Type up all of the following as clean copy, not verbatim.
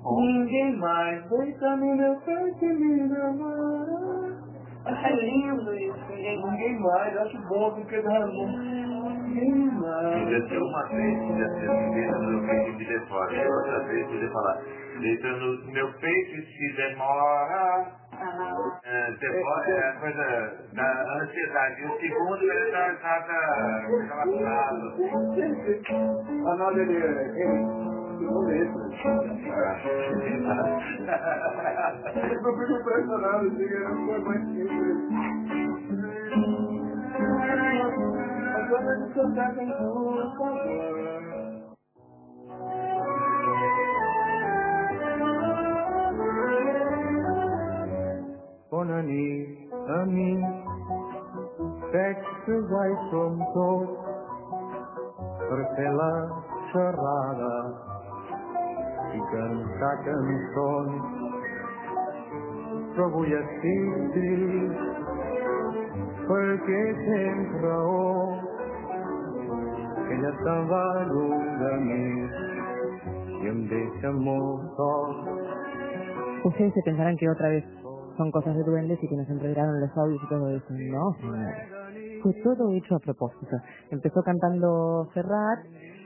Ninguém mais deita no meu peito e me namora. Acho lindo isso, ninguém mais, acho bom porque dá ninguém mais. Podia ser uma vez, podia ser assim, deita no meu peito e me devora. E outra vez podia falar, deita no meu peito e se demora. Devora é a coisa da ansiedade. E o segundo ele tá relaxado. A nós ele segundo isso. Eu fico impressionado, não foi mais simples. Agora você tá com por favor. Bonani, ami, sexo vai from tot, pela xerrada e cantar canções. Trovo-lhe assim, porque sempre o que ella estava longe a mim e me deixa só. Ustedes se pensarán que otra vez son cosas de duendes y que nos enredaron los audios y todo eso. No, señores. Fue todo hecho a propósito. Empezó cantando Serrat,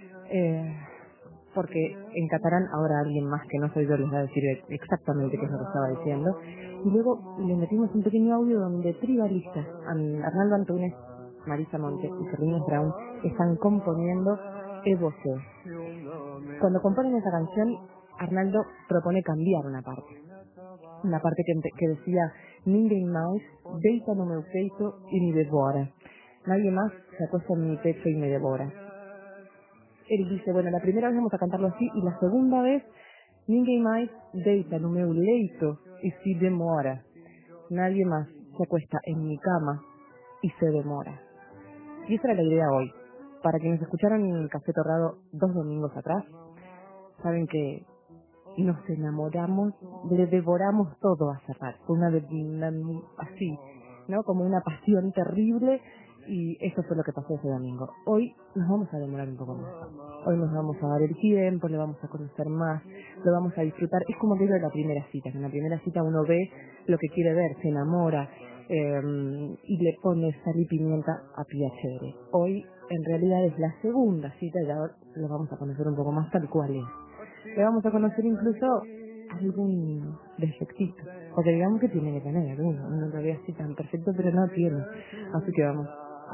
porque en catalán ahora alguien más que no soy yo les va a decir exactamente qué es lo que estaba diciendo. Y luego le metimos un pequeño audio donde tribalistas, Arnaldo Antunes, Marisa Monte y Fernández Brown, están componiendo Evoce. Cuando componen esa canción, Arnaldo propone cambiar una parte que decía ninguém mais deita no meu peito y me devora. Nadie más se acuesta en mi pecho y me devora. Él dice, bueno, la primera vez vamos a cantarlo así y la segunda vez ninguém mais deita no meu leito y se demora. Nadie más se acuesta en mi cama y se demora. Y esa era la idea hoy. Para quienes escucharon en el Café Torrado 2 domingos atrás, saben que nos enamoramos, le devoramos todo a Serrat. Fue una así, ¿no? Como una pasión terrible y eso fue lo que pasó ese domingo. Hoy nos vamos a demorar un poco más. Hoy nos vamos a dar el tiempo, le vamos a conocer más, lo vamos a disfrutar. Es como aquello de la primera cita, que en la primera cita uno ve lo que quiere ver, se enamora y le pone sal y pimienta a piacere. Hoy en realidad es la segunda cita y ahora lo vamos a conocer un poco más tal cual es. Le vamos a conocer incluso algún defectito, porque digamos que tiene que tener alguno, no lo veo así tan perfecto, pero no tiene, así que vamos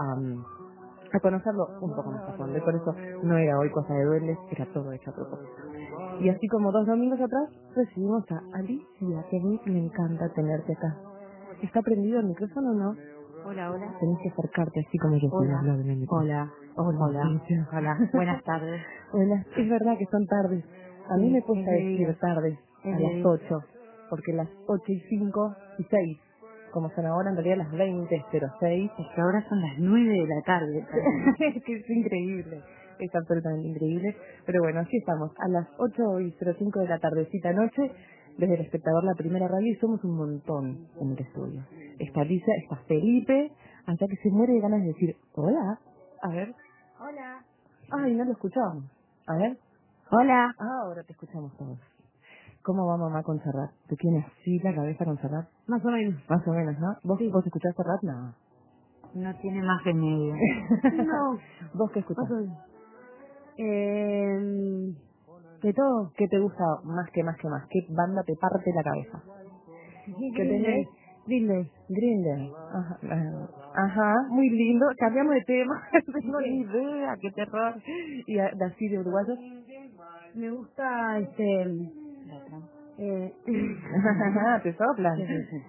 a conocerlo un poco más a fondo, y por eso no era hoy cosa de duendes, era todo hecho a propósito. Y así como 2 domingos atrás, recibimos a Alicia, que a mí me encanta tenerte acá. ¿Está prendido el micrófono o no? Hola, hola. Tenés que acercarte así como yo estoy hablando en el micrófono. Hola. Buenas tardes. Buenas, es verdad que son tardes. A mí me cuesta decir tardes a las 8, porque las 8:05 y 6, como son ahora, en realidad las 20:06. Es que ahora son las 9 de la tarde. Es que es increíble, es absolutamente increíble. Pero bueno, así estamos, a las 8:05 de la tardecita noche, desde El Espectador, la primera radio, y somos un montón en el estudio. Está Alicia, está Felipe, hasta que se muere de ganas de decir, hola, a ver. Hola. Ay, no lo escuchamos. A ver. Hola. Ahora te escuchamos todos. ¿Cómo va mamá con Serrat? ¿Te tiene así la cabeza con Serrat? Más o menos. Más o menos, ¿no? ¿Vos, sí. ¿Vos escuchás Serrat? No. No tiene más remedio. No. ¿Vos qué escuchás? De todo. ¿Qué te gusta más que más? ¿Qué banda te parte la cabeza? ¿Qué tenés? Green Day. Green Day. Ajá, muy lindo. Cambiamos de tema. No tengo ni idea, qué terror. ¿Y así de uruguayos? Me gusta ¿Te soplan?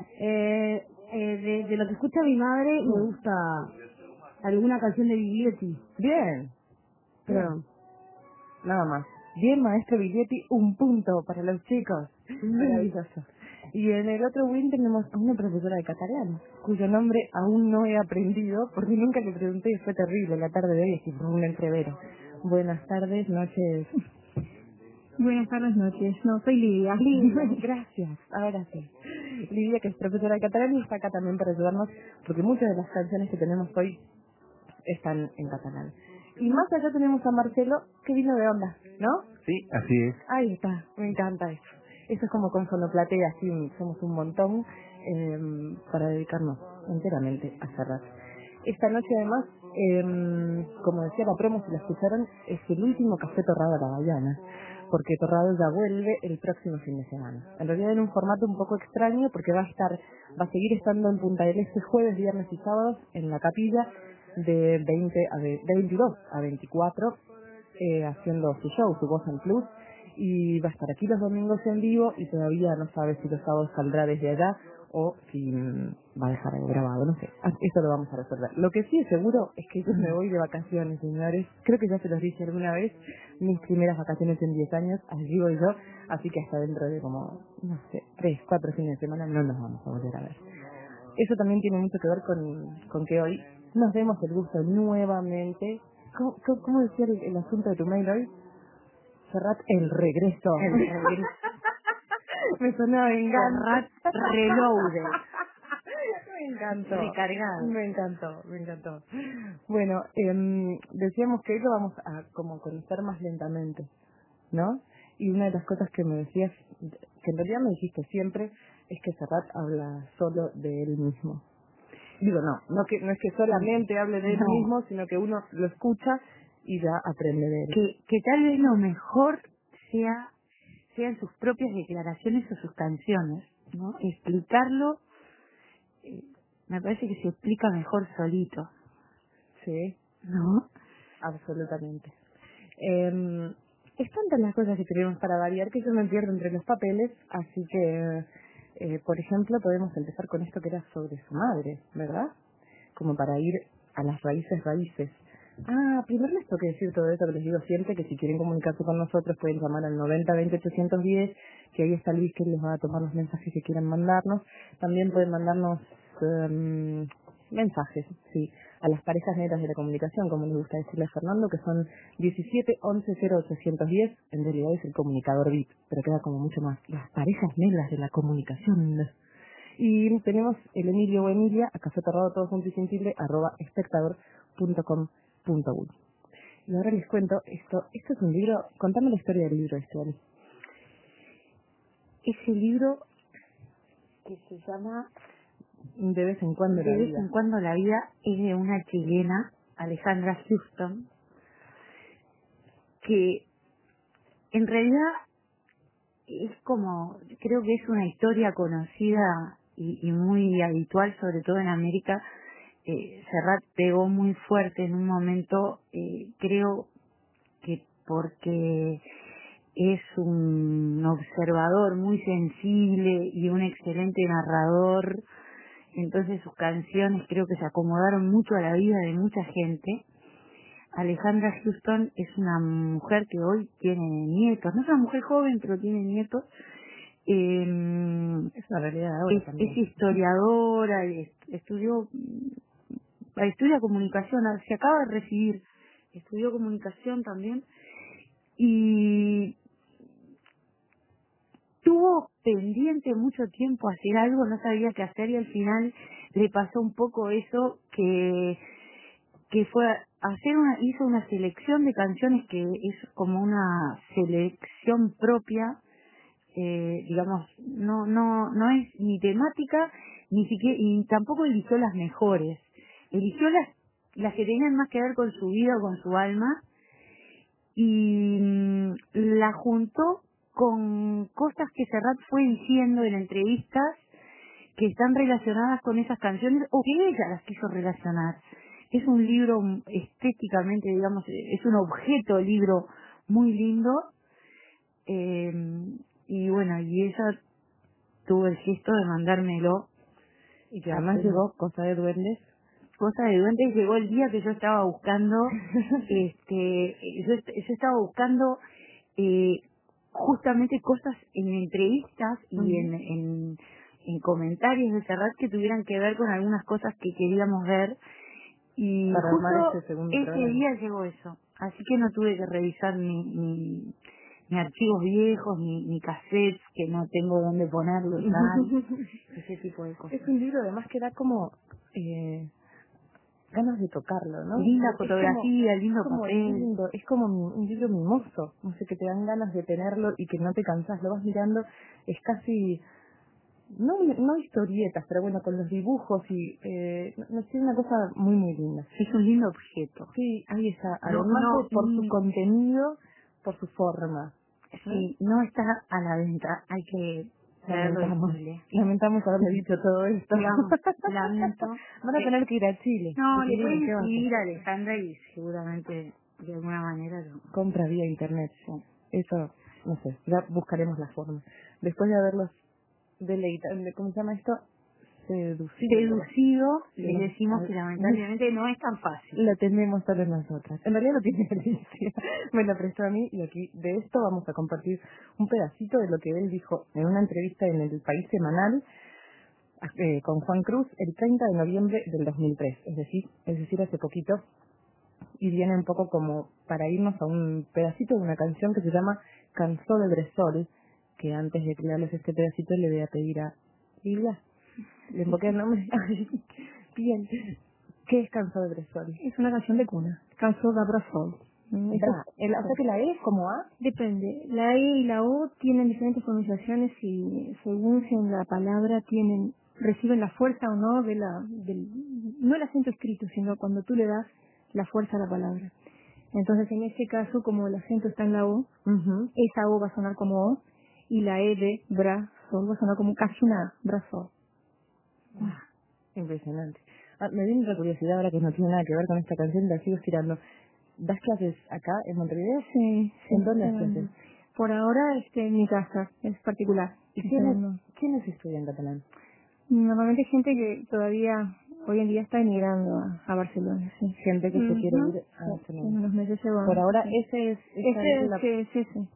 De lo que escucha mi madre me gusta alguna canción de Biglietti. Bien. Pero nada más. Bien, maestro Biglietti, un punto para los chicos. Maravilloso. Y en el otro win tenemos a una profesora de catalán, cuyo nombre aún no he aprendido, porque nunca le pregunté y fue terrible la tarde de hoy, así fue un entrevero. Buenas tardes, noches. Buenas tardes, noches. No, soy Lidia. Gracias, ahora sí. Lidia, que es profesora de catalán y está acá también para ayudarnos, porque muchas de las canciones que tenemos hoy están en catalán. Y más allá tenemos a Marcelo, que vino de onda, ¿no? Sí, así es. Ahí está, me encanta eso. Eso es como con Fonoplatea, así somos un montón para dedicarnos enteramente a Serrat. Esta noche además, como decía la promo, si la escucharon, es el último Café Torrado a la Bahiana, porque Torrado ya vuelve el próximo fin de semana. En realidad en un formato un poco extraño, porque va a seguir estando en Punta del Este jueves, viernes y sábados en la capilla de 22 a 24, haciendo su show, su Voz en Plus, y va a estar aquí los domingos en vivo y todavía no sabe si los sábados saldrá desde allá o si va a dejar algo grabado, no sé. Eso lo vamos a resolver. Lo que sí es seguro es que yo me voy de vacaciones, señores. Creo que ya se los dije alguna vez, mis primeras vacaciones en 10 años, allí voy yo, así que hasta dentro de como, no sé, 3, 4 fines de semana no nos vamos a volver a ver. Eso también tiene mucho que ver con que hoy nos demos el gusto nuevamente. ¿Cómo decía el asunto de tu mail hoy? Serrat, el regreso. El regreso. Me sonaba Serrat Reloaded. Me encantó. Recargado. Me encantó. Bueno, decíamos que hoy lo vamos a como conocer más lentamente, ¿no? Y una de las cosas que me decías, que en realidad me dijiste siempre, es que Serrat habla solo de él mismo. Digo, no es que solamente hable de él mismo, sino que uno lo escucha y ya aprende de él. Que tal vez lo mejor sean sus propias declaraciones o sus canciones, ¿no? Explicarlo, me parece que se explica mejor solito, Sí, ¿no? absolutamente. Es tantas las cosas que tenemos para variar que yo me pierdo entre los papeles, así que, por ejemplo, podemos empezar con esto que era sobre su madre, ¿verdad? Como para ir a las raíces. Primero les tengo que decir todo eso que les digo siempre, que si quieren comunicarse con nosotros pueden llamar al 90 20 810, que ahí está Luis que les va a tomar los mensajes que quieran mandarnos. También pueden mandarnos mensajes, sí, a las parejas negras de la comunicación, como les gusta decirle a Fernando, que son 17 11 0810, en realidad es el comunicador VIP, pero queda como mucho más, las parejas negras de la comunicación. Y tenemos el Emilio o Emilia, a Café Torrado, todo junto y sin tilde, @espectador.com.uy. Y ahora les cuento, esto es un libro, contame la historia del libro, Ali. Ese libro que se llama De vez en cuando De vez en cuando la vida es de una chilena, Alejandra Houston, que en realidad es como, creo que es una historia conocida y muy habitual, sobre todo en América. Serrat pegó muy fuerte en un momento, creo que porque es un observador muy sensible y un excelente narrador, entonces sus canciones creo que se acomodaron mucho a la vida de mucha gente. Alejandra Houston es una mujer que hoy tiene nietos, no es una mujer joven, pero tiene nietos. Es una realidad ahora también. Es historiadora y estudia comunicación, se acaba de recibir, estudió comunicación también y tuvo pendiente mucho tiempo hacer algo, no sabía qué hacer y al final le pasó un poco eso que fue hizo una selección de canciones que es como una selección propia, digamos, no es ni temática, ni siquiera, y tampoco eligió las mejores, eligió las que tenían más que ver con su vida o con su alma, y la juntó con cosas que Serrat fue diciendo en entrevistas que están relacionadas con esas canciones o que ella las quiso relacionar. Es un libro estéticamente, digamos, es un objeto libro muy lindo, y bueno, y ella tuvo el gesto de mandármelo. Y que además llegó Cosa de Duendes. Cosa de Duendes llegó el día que yo estaba buscando, yo estaba buscando justamente cosas en entrevistas y en comentarios de Serrat que tuvieran que ver con algunas cosas que queríamos ver, y para justo ese segundo ese programa. día llegó eso, así que no tuve que revisar ni archivos viejos, ni cassettes que no tengo dónde ponerlos, ese tipo de cosas. Es un libro además que da como ganas de tocarlo, ¿no? Linda Es fotografía, lindo como papel. lindo, es como un libro mimoso, no sé, que te dan ganas de tenerlo y que no te cansás, lo vas mirando, es casi, no historietas, pero bueno, con los dibujos y, no sé, una cosa muy, muy linda. Es un lindo objeto. Sí, ahí está, No, además no, de por su contenido, por su forma. Sí, no está a la venta, hay que traerlo disponible. Lamentamos haberle dicho todo esto. Lamento. Van a tener que ir a Chile. No, ¿Y le pueden qué va a hacer? escribir a Alejandra y seguramente de alguna manera lo... Compra vía internet. Eso, no sé, ya buscaremos la forma. Después de haberlos deleitado, ¿cómo se llama esto? Seducido, les decimos que lamentablemente no es tan fácil. Lo tenemos solo nosotras. En realidad lo tiene Alicia. Me lo prestó a mí y aquí de esto vamos a compartir un pedacito de lo que él dijo en una entrevista en el País Semanal con Juan Cruz el 30 de noviembre del 2003. Es decir, hace poquito. Y viene un poco como para irnos a un pedacito de una canción que se llama Cansó de Bresol, que antes de crearles este pedacito le voy a pedir a Lilia. Le invoqué el nombre. Bien. ¿Qué es Cansó de Bresol? Es una canción de cuna. Cansó de Bresol. O sea que la E es como A. Depende. La E y la O tienen diferentes pronunciaciones y según si en la palabra reciben la fuerza o no no el acento escrito, sino cuando tú le das la fuerza a la palabra. Entonces, en este caso, como el acento está en la O, esa O va a sonar como O y la E de Bra-Sol va a sonar como casi una Bra-Sol. Impresionante. Me viene otra curiosidad ahora que no tiene nada que ver con esta canción, la sigo estirando. ¿Das clases acá en Montevideo? Sí. ¿En dónde das clases? Por ahora, en mi casa, es particular. ¿Y quiénes estudian catalán? Normalmente gente que todavía hoy en día está emigrando a Barcelona, sí. Gente que se quiere ir a Barcelona. En unos meses se van. Por ahora sí. ese es ese.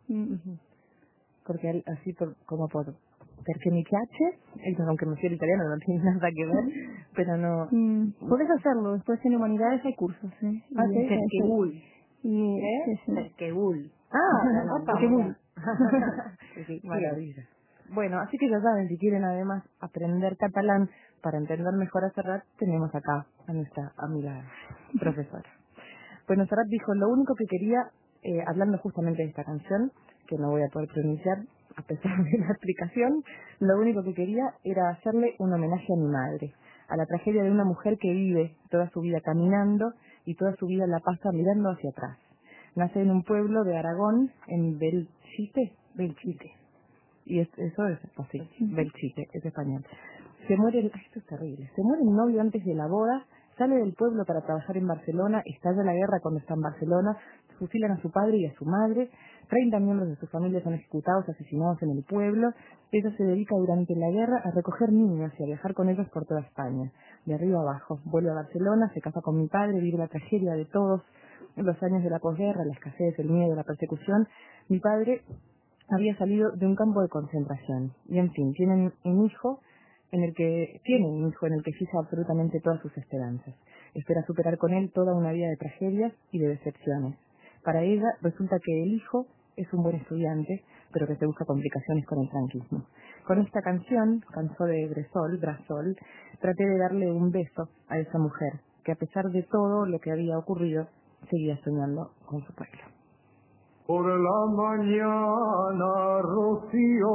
Porque así como por perché mi piace, aunque me fui al italiano no tiene nada que ver, pero no... Puedes hacerlo, después en humanidades hay cursos, ¿eh? Cerquebul. Sí. Cerquebul. Cerquebul. Sí, maravilla. Bueno, así que ya saben, si quieren además aprender catalán para entender mejor a Serrat, tenemos acá a nuestra amiga profesora. Bueno, Serrat dijo, lo único que quería, hablando justamente de esta canción, que no voy a poder pronunciar a pesar de la explicación, lo único que quería era hacerle un homenaje a mi madre, a la tragedia de una mujer que vive toda su vida caminando y toda su vida la pasa mirando hacia atrás. Nace en un pueblo de Aragón, en Belchite. Y eso es así, Belchite, es español. Esto es terrible, se muere el novio antes de la boda, sale del pueblo para trabajar en Barcelona, estalla la guerra cuando está en Barcelona, fusilan a su padre y a su madre, 30 miembros de su familia son ejecutados, asesinados en el pueblo. Ella se dedica durante la guerra a recoger niños y a viajar con ellos por toda España, de arriba a abajo. Vuelve a Barcelona, se casa con mi padre, vive la tragedia de todos los años de la posguerra, la escasez, el miedo, la persecución. Mi padre había salido de un campo de concentración y en fin, tiene un hijo en el que fija absolutamente todas sus esperanzas. Espera superar con él toda una vida de tragedias y de decepciones. Para ella resulta que el hijo es un buen estudiante, pero que se busca complicaciones con el franquismo. Con esta canción, Cansó de Brasol, traté de darle un beso a esa mujer, que a pesar de todo lo que había ocurrido, seguía soñando con su pueblo. Por la mañana, rocío,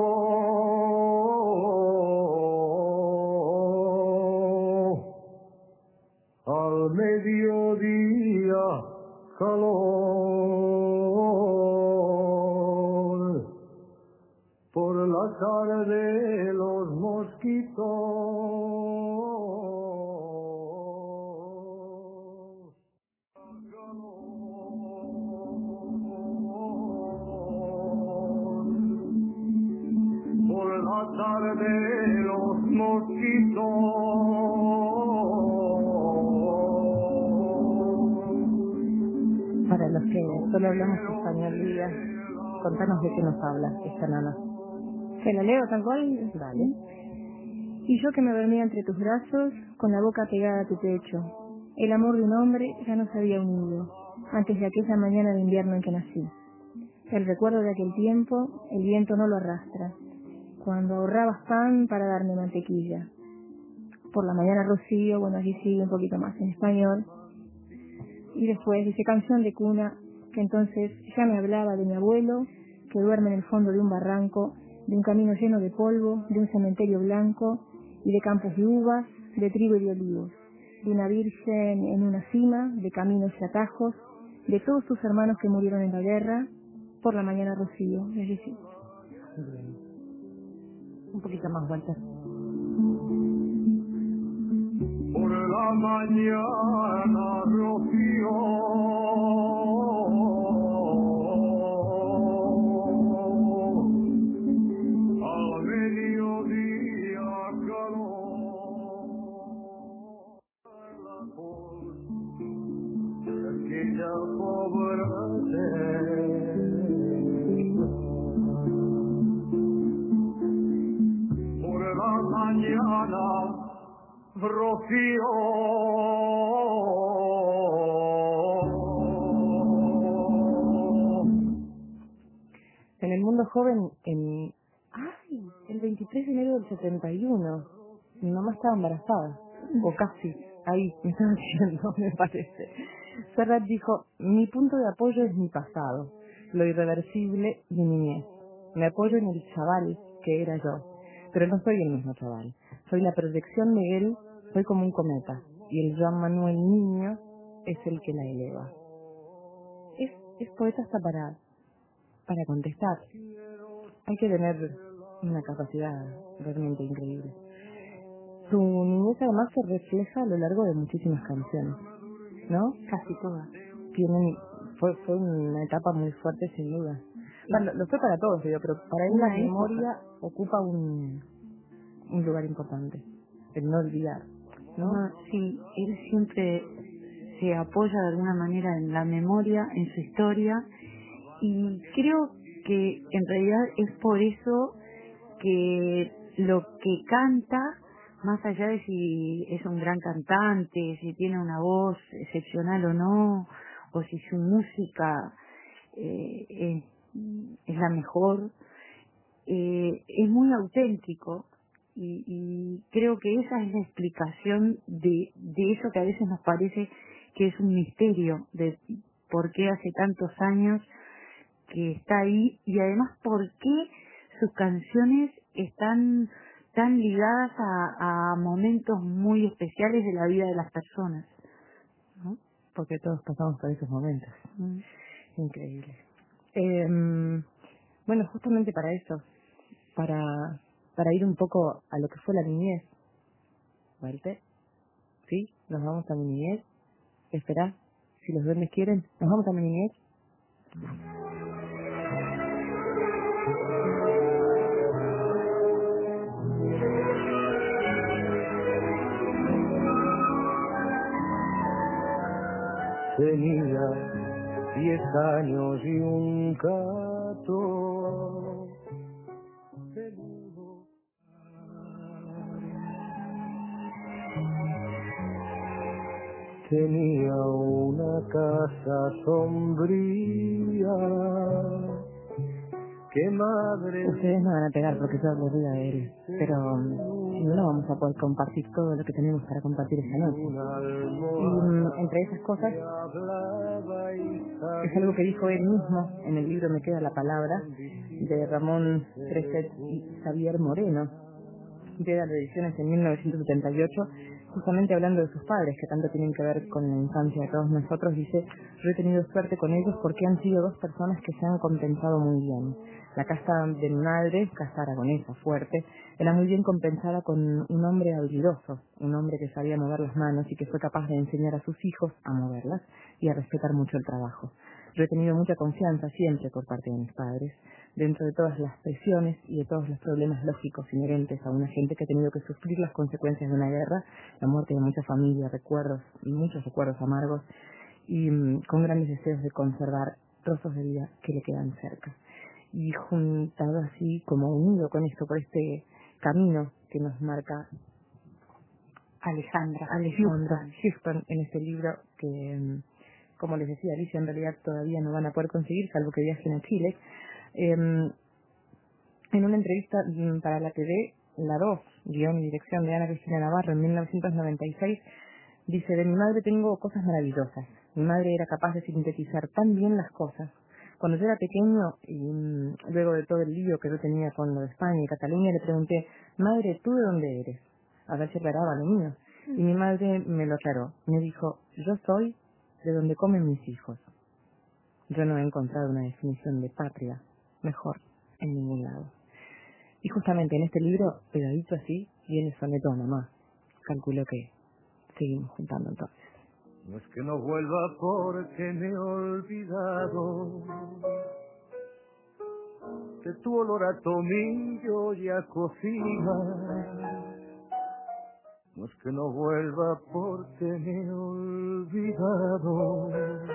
al mediodía, calor, por la tarde los mosquitos. Por la tarde los mosquitos. Para los que solo hablamos español, Lidia, contanos de qué nos habla esta nana. ¿Se la leo tal cual? Vale. Y yo que me dormía entre tus brazos, con la boca pegada a tu pecho. El amor de un hombre ya nos había unido, antes de aquella mañana de invierno en que nací. El recuerdo de aquel tiempo, el viento no lo arrastra, cuando ahorrabas pan para darme mantequilla. Por la mañana Rocío, bueno, allí sigue un poquito más en español. Y después dice canción de cuna, que entonces ya me hablaba de mi abuelo, que duerme en el fondo de un barranco, de un camino lleno de polvo, de un cementerio blanco y de campos de uvas, de trigo y de olivos, de una virgen en una cima, de caminos y atajos, de todos tus hermanos que murieron en la guerra. Por la mañana Rocío, es decir. Un poquito más, Walter. Por la mañana Rocío, al mediodía calor, la voz de aquella pobre por la mañana Rocío. En el mundo joven, el 23 de enero del 71, mi mamá estaba embarazada, o casi, ahí, me estaba diciendo, me parece. Serrat dijo, mi punto de apoyo es mi pasado, lo irreversible, mi niñez. Me apoyo en el chaval que era yo, pero no soy el mismo chaval. Soy la proyección de él, soy como un cometa, y el Joan Manuel niño es el que la eleva. Es poeta hasta para contestar. Hay que tener una capacidad realmente increíble. Su niñez además se refleja a lo largo de muchísimas canciones, ¿no? Casi todas. Fue una etapa muy fuerte sin duda. Bueno, lo fue para todos, digo, pero para él Una la memoria ocupa un lugar importante, el no olvidar, ¿no? Sí, él siempre se apoya de alguna manera en la memoria, en su historia, y creo que en realidad es por eso que lo que canta, más allá de si es un gran cantante, si tiene una voz excepcional o no, o si su música es la mejor, es muy auténtico, y creo que esa es la explicación de eso que a veces nos parece que es un misterio, de por qué hace tantos años que está ahí, y además por qué sus canciones están tan ligadas a momentos muy especiales de la vida de las personas, ¿no? Porque todos pasamos por esos momentos. Increíble. Bueno, justamente para eso, para ir un poco a lo que fue la niñez, ¿vale? ¿Sí? Nos vamos a mi niñez. Esperá, si los duendes quieren, nos vamos a mi niñez. Tenía 10 años y un gato peludo. Tenía una casa sombría. ¡Qué madre! Ustedes me van a pegar porque yo hablo de él, pero si no, no vamos a poder compartir todo lo que tenemos para compartir esta noche. Y entre esas cosas, es algo que dijo él mismo en el libro Me queda la palabra, de Ramón Treset y Xavier Moreno, de las ediciones en 1978, justamente hablando de sus padres, que tanto tienen que ver con la infancia de todos nosotros. Dice, yo he tenido suerte con ellos porque han sido dos personas que se han compensado muy bien. La casa de mi madre, casa aragonesa, fuerte, era muy bien compensada con un hombre habilidoso, un hombre que sabía mover las manos y que fue capaz de enseñar a sus hijos a moverlas y a respetar mucho el trabajo. Yo he tenido mucha confianza siempre por parte de mis padres, dentro de todas las presiones y de todos los problemas lógicos inherentes a una gente que ha tenido que sufrir las consecuencias de una guerra, la muerte de mucha familia, recuerdos, muchos recuerdos amargos, y con grandes deseos de conservar trozos de vida que le quedan cerca. Y juntado así, como unido con esto, por este camino que nos marca Alejandra Houston en este libro que, como les decía Alicia, en realidad todavía no van a poder conseguir, salvo que viajen a Chile. En una entrevista para la TV La 2, guión y dirección de Ana Cristina Navarro en 1996, dice: de mi madre tengo cosas maravillosas. Mi madre era capaz de sintetizar tan bien las cosas. Cuando yo era pequeño, y luego de todo el lío que yo tenía con lo de España y Cataluña, le pregunté: madre, ¿tú de dónde eres? A ver si aclaraba lo mío. Y mi madre me lo aclaró. Me dijo: yo soy de donde comen mis hijos. Yo no he encontrado una definición de patria mejor en ningún lado. Y justamente en este libro, pegadito así, viene el soneto a mamá. Calculo que seguimos juntando entonces. No es que no vuelva porque me he olvidado de tu olor a tomillo y a cocina. No es que no vuelva porque me he olvidado.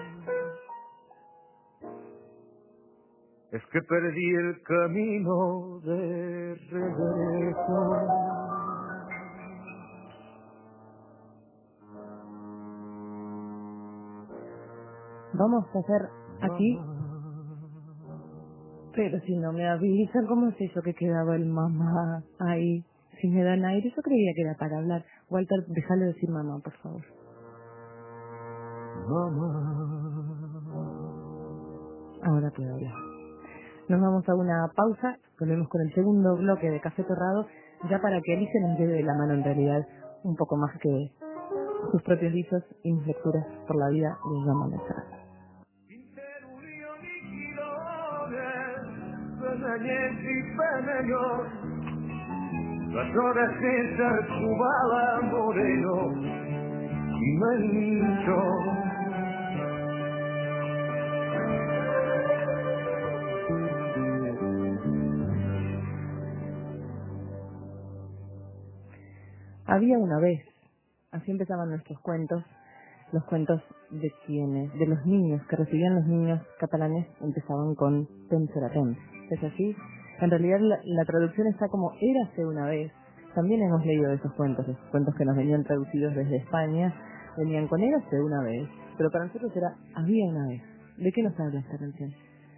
Es que perdí el camino de regreso. Vamos a hacer aquí, pero si no me avisan, ¿cómo es eso que quedaba el mamá ahí? Si me dan aire, yo creía que era para hablar. Walter, déjale decir mamá, por favor. Ahora puedo hablar. Nos vamos a una pausa, volvemos con el segundo bloque de Café Torrado, ya para que Alicia nos lleve de la mano en realidad un poco más que sus propios dichos y mis lecturas por la vida de Joan Manuel Serrat. Las horas César Cubala Moreno y Mancho. Había una vez, así empezaban nuestros cuentos, los cuentos de quienes, de los niños que recibían los niños catalanes, empezaban con temps era temps. ¿Es así? En realidad la traducción está como érase una vez. También hemos leído esos cuentos que nos venían traducidos desde España, venían con érase una vez, pero para nosotros era había una vez. ¿De qué nos habla esta canción?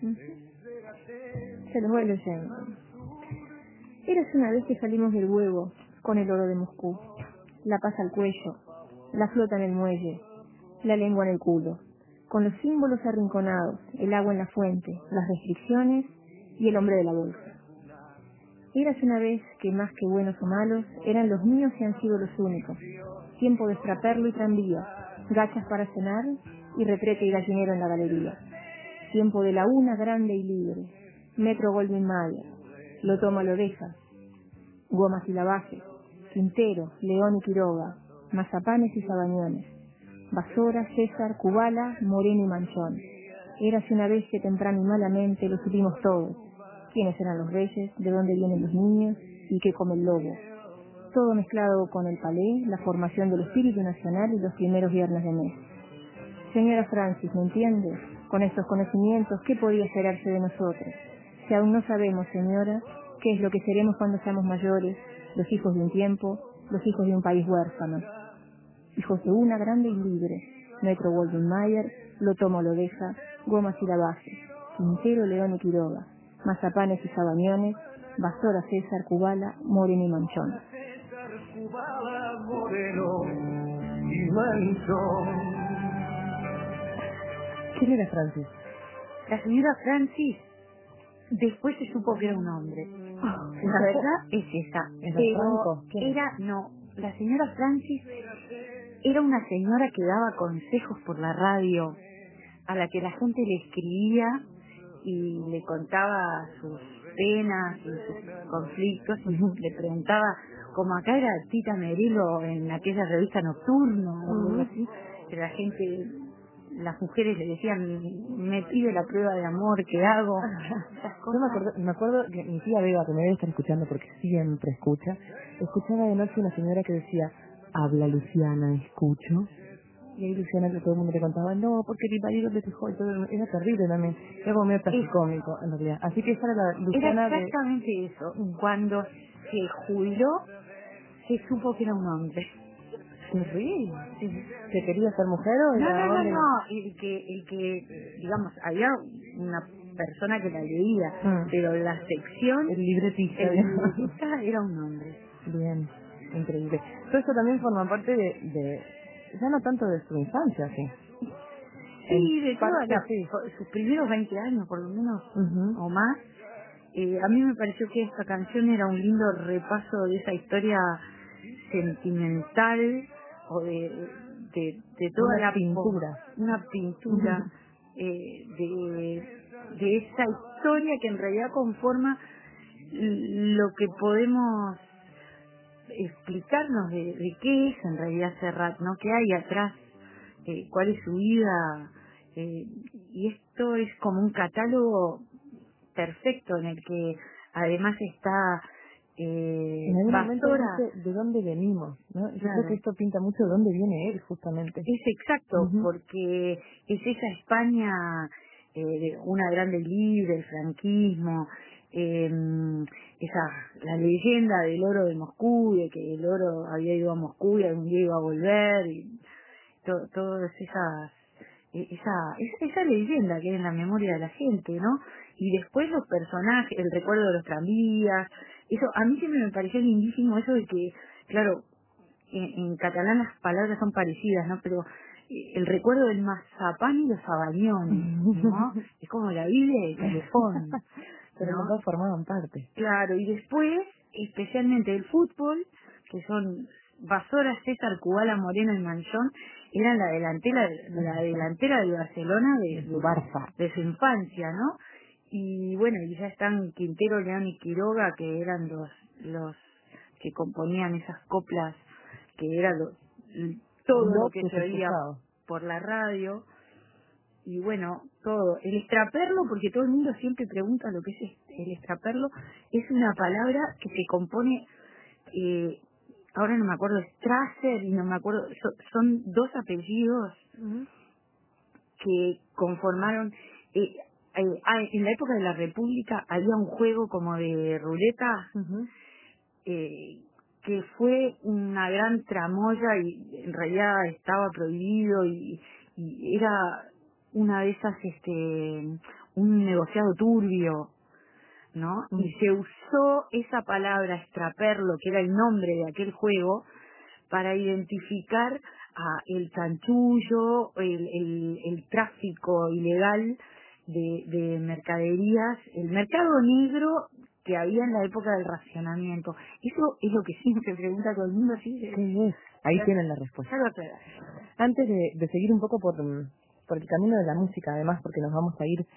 Se los voy leyendo. Érase una vez que salimos del huevo con el oro de Moscú, la paz al cuello, la flota en el muelle, la lengua en el culo, con los símbolos arrinconados, el agua en la fuente, las restricciones y el hombre de la bolsa. Érase una vez que más que buenos o malos, eran los míos y han sido los únicos. Tiempo de extraperlo y tranvía, gachas para cenar y retrete y gallinero en la galería. Tiempo de la una grande y libre, metro Goldwyn Mayer, lo toma lo deja, gomas y lavajes, Quintero, León y Quiroga, mazapanes y sabañones, Basora, César, Cubala, Moreno y Manchón. Érase una vez que temprano y malamente lo supimos todos. ¿Quiénes eran los reyes? ¿De dónde vienen los niños? ¿Y qué come el lobo? Todo mezclado con el palé, la formación del espíritu nacional y los primeros viernes de mes. Señora Francis, ¿me entiende? Con estos conocimientos, ¿qué podía esperarse de nosotros? Si aún no sabemos, señora, qué es lo que seremos cuando seamos mayores, los hijos de un tiempo, los hijos de un país huérfano. Hijos de una grande y libre, Metro Goldwyn Mayer, lo toma o lo deja, gomas y lavajes, Quintero, León y Quiroga, mazapanes y sabañones, Basora, César, Cubala, Moreno y Manchón. Cubala Moreno y Manchón. ¿Quién era Francis? La señora Francis después se supo que era un hombre. La verdad es esa. ¿Era Pero Franco? ¿Quién? la señora Francis era una señora que daba consejos por la radio, a la que la gente le escribía y le contaba sus penas y sus conflictos y le preguntaba, como acá era Tita Merelo en aquella revista Nocturno o algo así, que la gente, las mujeres le decían, me pide la prueba de amor, ¿qué hago? Esas Yo cosas. me acuerdo que mi tía Beba, que me debe estar escuchando porque siempre escucha, escuchaba de noche una señora que decía, habla Luciana, escucho. Y ahí Luciana, que todo el mundo le contaba, no, porque mi marido me dejó y todo, era terrible también, era como medio tragicómico en realidad. Así que esa era la Luciana Era exactamente eso. Cuando se jubiló, se supo que era un hombre. Terrible. ¿Que quería ser mujer o No, era no, no, hombre? no. El que, digamos, había una persona que la leía, pero la sección, el libretista era un hombre. Bien, increíble. Todo esto también forma parte de ya no tanto de su infancia, sí. Sí, de sí. sus primeros 20 años, por lo menos, o más. A mí me pareció que esta canción era un lindo repaso de esa historia sentimental o de toda una pintura de esa historia que en realidad conforma lo que podemos explicarnos de qué es en realidad Serrat, ¿no? ¿Qué hay atrás? ¿Cuál es su vida? Y esto es como un catálogo perfecto en el que además está en algún momento dice de dónde venimos, ¿no? Yo creo que esto pinta mucho de dónde viene él, justamente. Es exacto, porque es esa España, una grande libre, el franquismo, la leyenda del oro de Moscú, de que el oro había ido a Moscú y algún día iba a volver, y todas esa leyenda que hay en la memoria de la gente, ¿no? Y después los personajes, el recuerdo de los tranvías, eso a mí siempre me pareció lindísimo, eso de que, claro, en catalán las palabras son parecidas, ¿no? Pero el recuerdo del mazapán y los sabañones, ¿no? Es como la Biblia y el calefón, pero los dos formaban parte. Claro, y después, especialmente el fútbol, que son Basora, César, Kubala, Moreno y Manchón, eran la delantera del Barcelona de su Barça, de su infancia, ¿no? Y bueno, y ya están Quintero, León y Quiroga, que eran los que componían esas coplas, que era todo lo que se oía por la radio. Y bueno, todo. El extraperlo, porque todo el mundo siempre pregunta lo que es el extraperlo, es una palabra que se compone, ahora no me acuerdo, Strasser, y no me acuerdo, son dos apellidos que conformaron, en la época de la República había un juego como de ruleta, que fue una gran tramoya y en realidad estaba prohibido y era una de esas, un negociado turbio, ¿no? Y se usó esa palabra extraperlo, que era el nombre de aquel juego, para identificar a el chanchullo, el tráfico ilegal de mercaderías, el mercado negro que había en la época del racionamiento. Eso es lo que siempre pregunta todo el mundo. ¿Sí? Ahí tienen la respuesta. Antes de seguir un poco por el camino de la música, además, porque nos vamos a ir...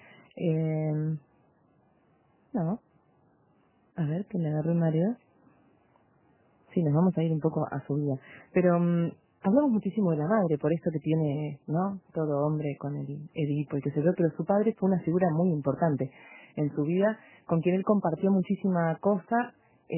no. A ver, que me agarré un mareo. Sí, nos vamos a ir un poco a su vida. Pero hablamos muchísimo de la madre, por esto que tiene, ¿no? Todo hombre con el Edipo y qué sé yo, pero su padre fue una figura muy importante en su vida, con quien él compartió muchísima cosa.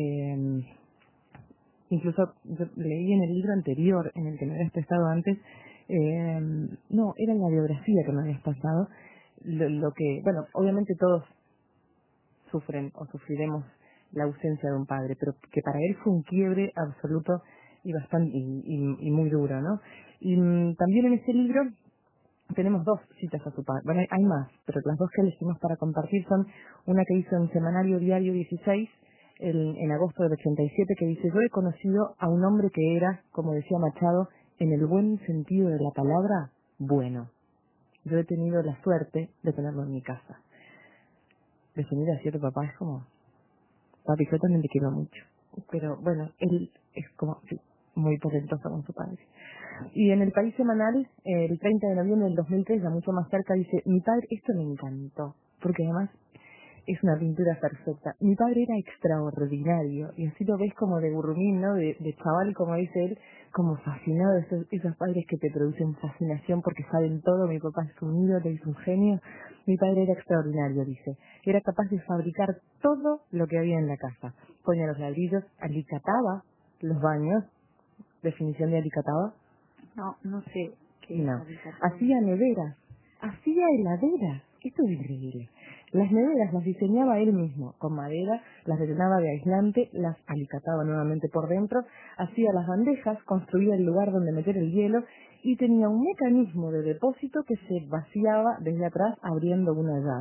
Incluso yo leí en el libro anterior, en el que me habías prestado antes, no, era en la biografía que me habías pasado, lo que, bueno, obviamente todos sufren o sufriremos la ausencia de un padre, pero que para él fue un quiebre absoluto y bastante y muy duro, ¿no? Y también en ese libro tenemos dos citas a su padre. Bueno, hay más, pero las dos que elegimos para compartir son una que hizo en Semanario Diario 16 en agosto del 87, que dice: yo he conocido a un hombre que era, como decía Machado, en el buen sentido de la palabra, bueno. Yo he tenido la suerte de tenerlo en mi casa. Definir así a tu papá es como... Papi, yo también te quiero mucho. Pero bueno, él es como sí, muy talentoso con su padre. Y en el País Semanal, el 30 de noviembre del 2003, ya mucho más cerca, dice: mi padre, esto me encantó, porque además es una pintura perfecta. Mi padre era extraordinario, y así lo ves como de burrumín, ¿no? De chaval, como dice él, como fascinado de esos padres que te producen fascinación porque saben todo. Mi papá es un ídolo, es un genio. Mi padre era extraordinario, dice. Era capaz de fabricar todo lo que había en la casa. Ponía los ladrillos, alicataba los baños. ¿Definición de alicataba? No sé qué No. es alicataba. Hacía neveras, hacía heladeras. Esto es increíble. Las neveras las diseñaba él mismo, con madera, las rellenaba de aislante, las alicataba nuevamente por dentro, hacía las bandejas, construía el lugar donde meter el hielo y tenía un mecanismo de depósito que se vaciaba desde atrás abriendo una llave.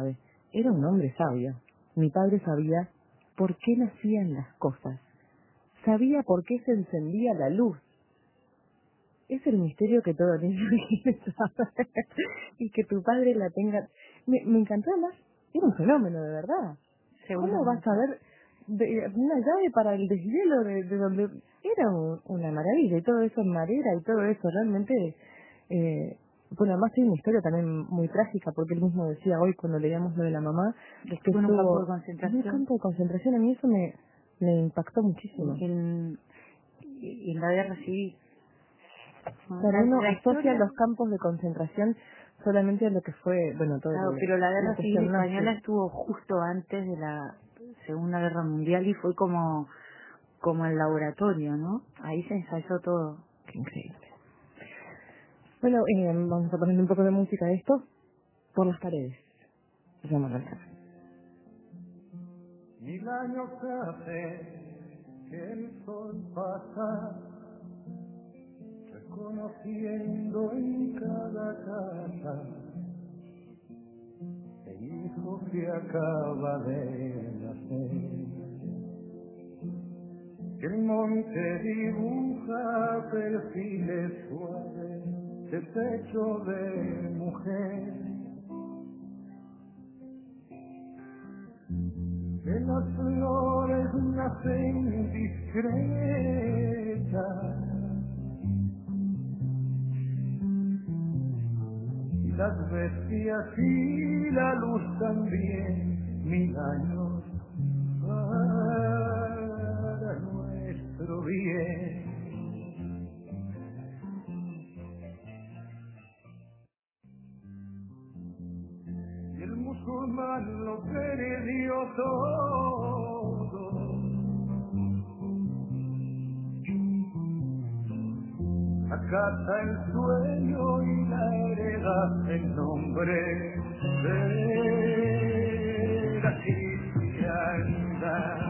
era un hombre sabio. Mi padre sabía por qué nacían las cosas. Sabía por qué se encendía la luz. Es el misterio que todo niño quiere saber. Y que tu padre la tenga... Me encantó además. Era un fenómeno, de verdad. ¿Cómo vas a ver una llave para el deshielo de donde... Era una maravilla. Y todo eso en madera y todo eso realmente... Bueno, además hay una historia también muy trágica, porque él mismo decía hoy cuando leíamos lo de la mamá, que estuvo en un campo de concentración. En un campo de concentración, a mí eso me impactó muchísimo. En la guerra civil. Claro, uno asocia los campos de concentración solamente a lo que fue, bueno, todo claro, pero la guerra civil española estuvo justo antes de la Segunda Guerra Mundial y fue como el laboratorio, ¿no? Ahí se ensayó todo. Qué increíble. Bueno, vamos a poner un poco de música de esto. Por las paredes. Se llama la canción. 1000 años hace que el sol pasa, reconociendo en cada casa el hijo que acaba de nacer. El monte dibuja perfiles suaves de pecho de mujer, que las flores nacen discretas y las bestias y la luz también, 1000 años para nuestro bien. El musulmán lo perdió todo, la casa, el sueño y la heredad en nombre de la cristiandad.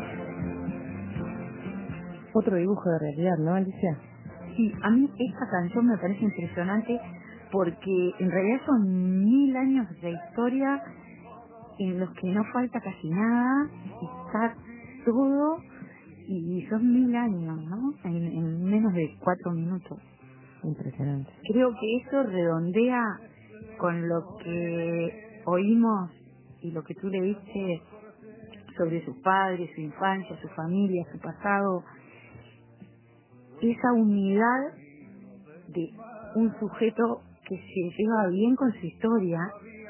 Otro dibujo de realidad, ¿no, Alicia? Sí, a mí esta canción me parece impresionante porque en realidad son 1000 años de historia en los que no falta casi nada, está todo y son 1000 años, ¿no? En menos de 4 minutos. Impresionante. Creo que eso redondea con lo que oímos y lo que tú le diste sobre sus padres, su infancia, su familia, su pasado, esa unidad de un sujeto que se lleva bien con su historia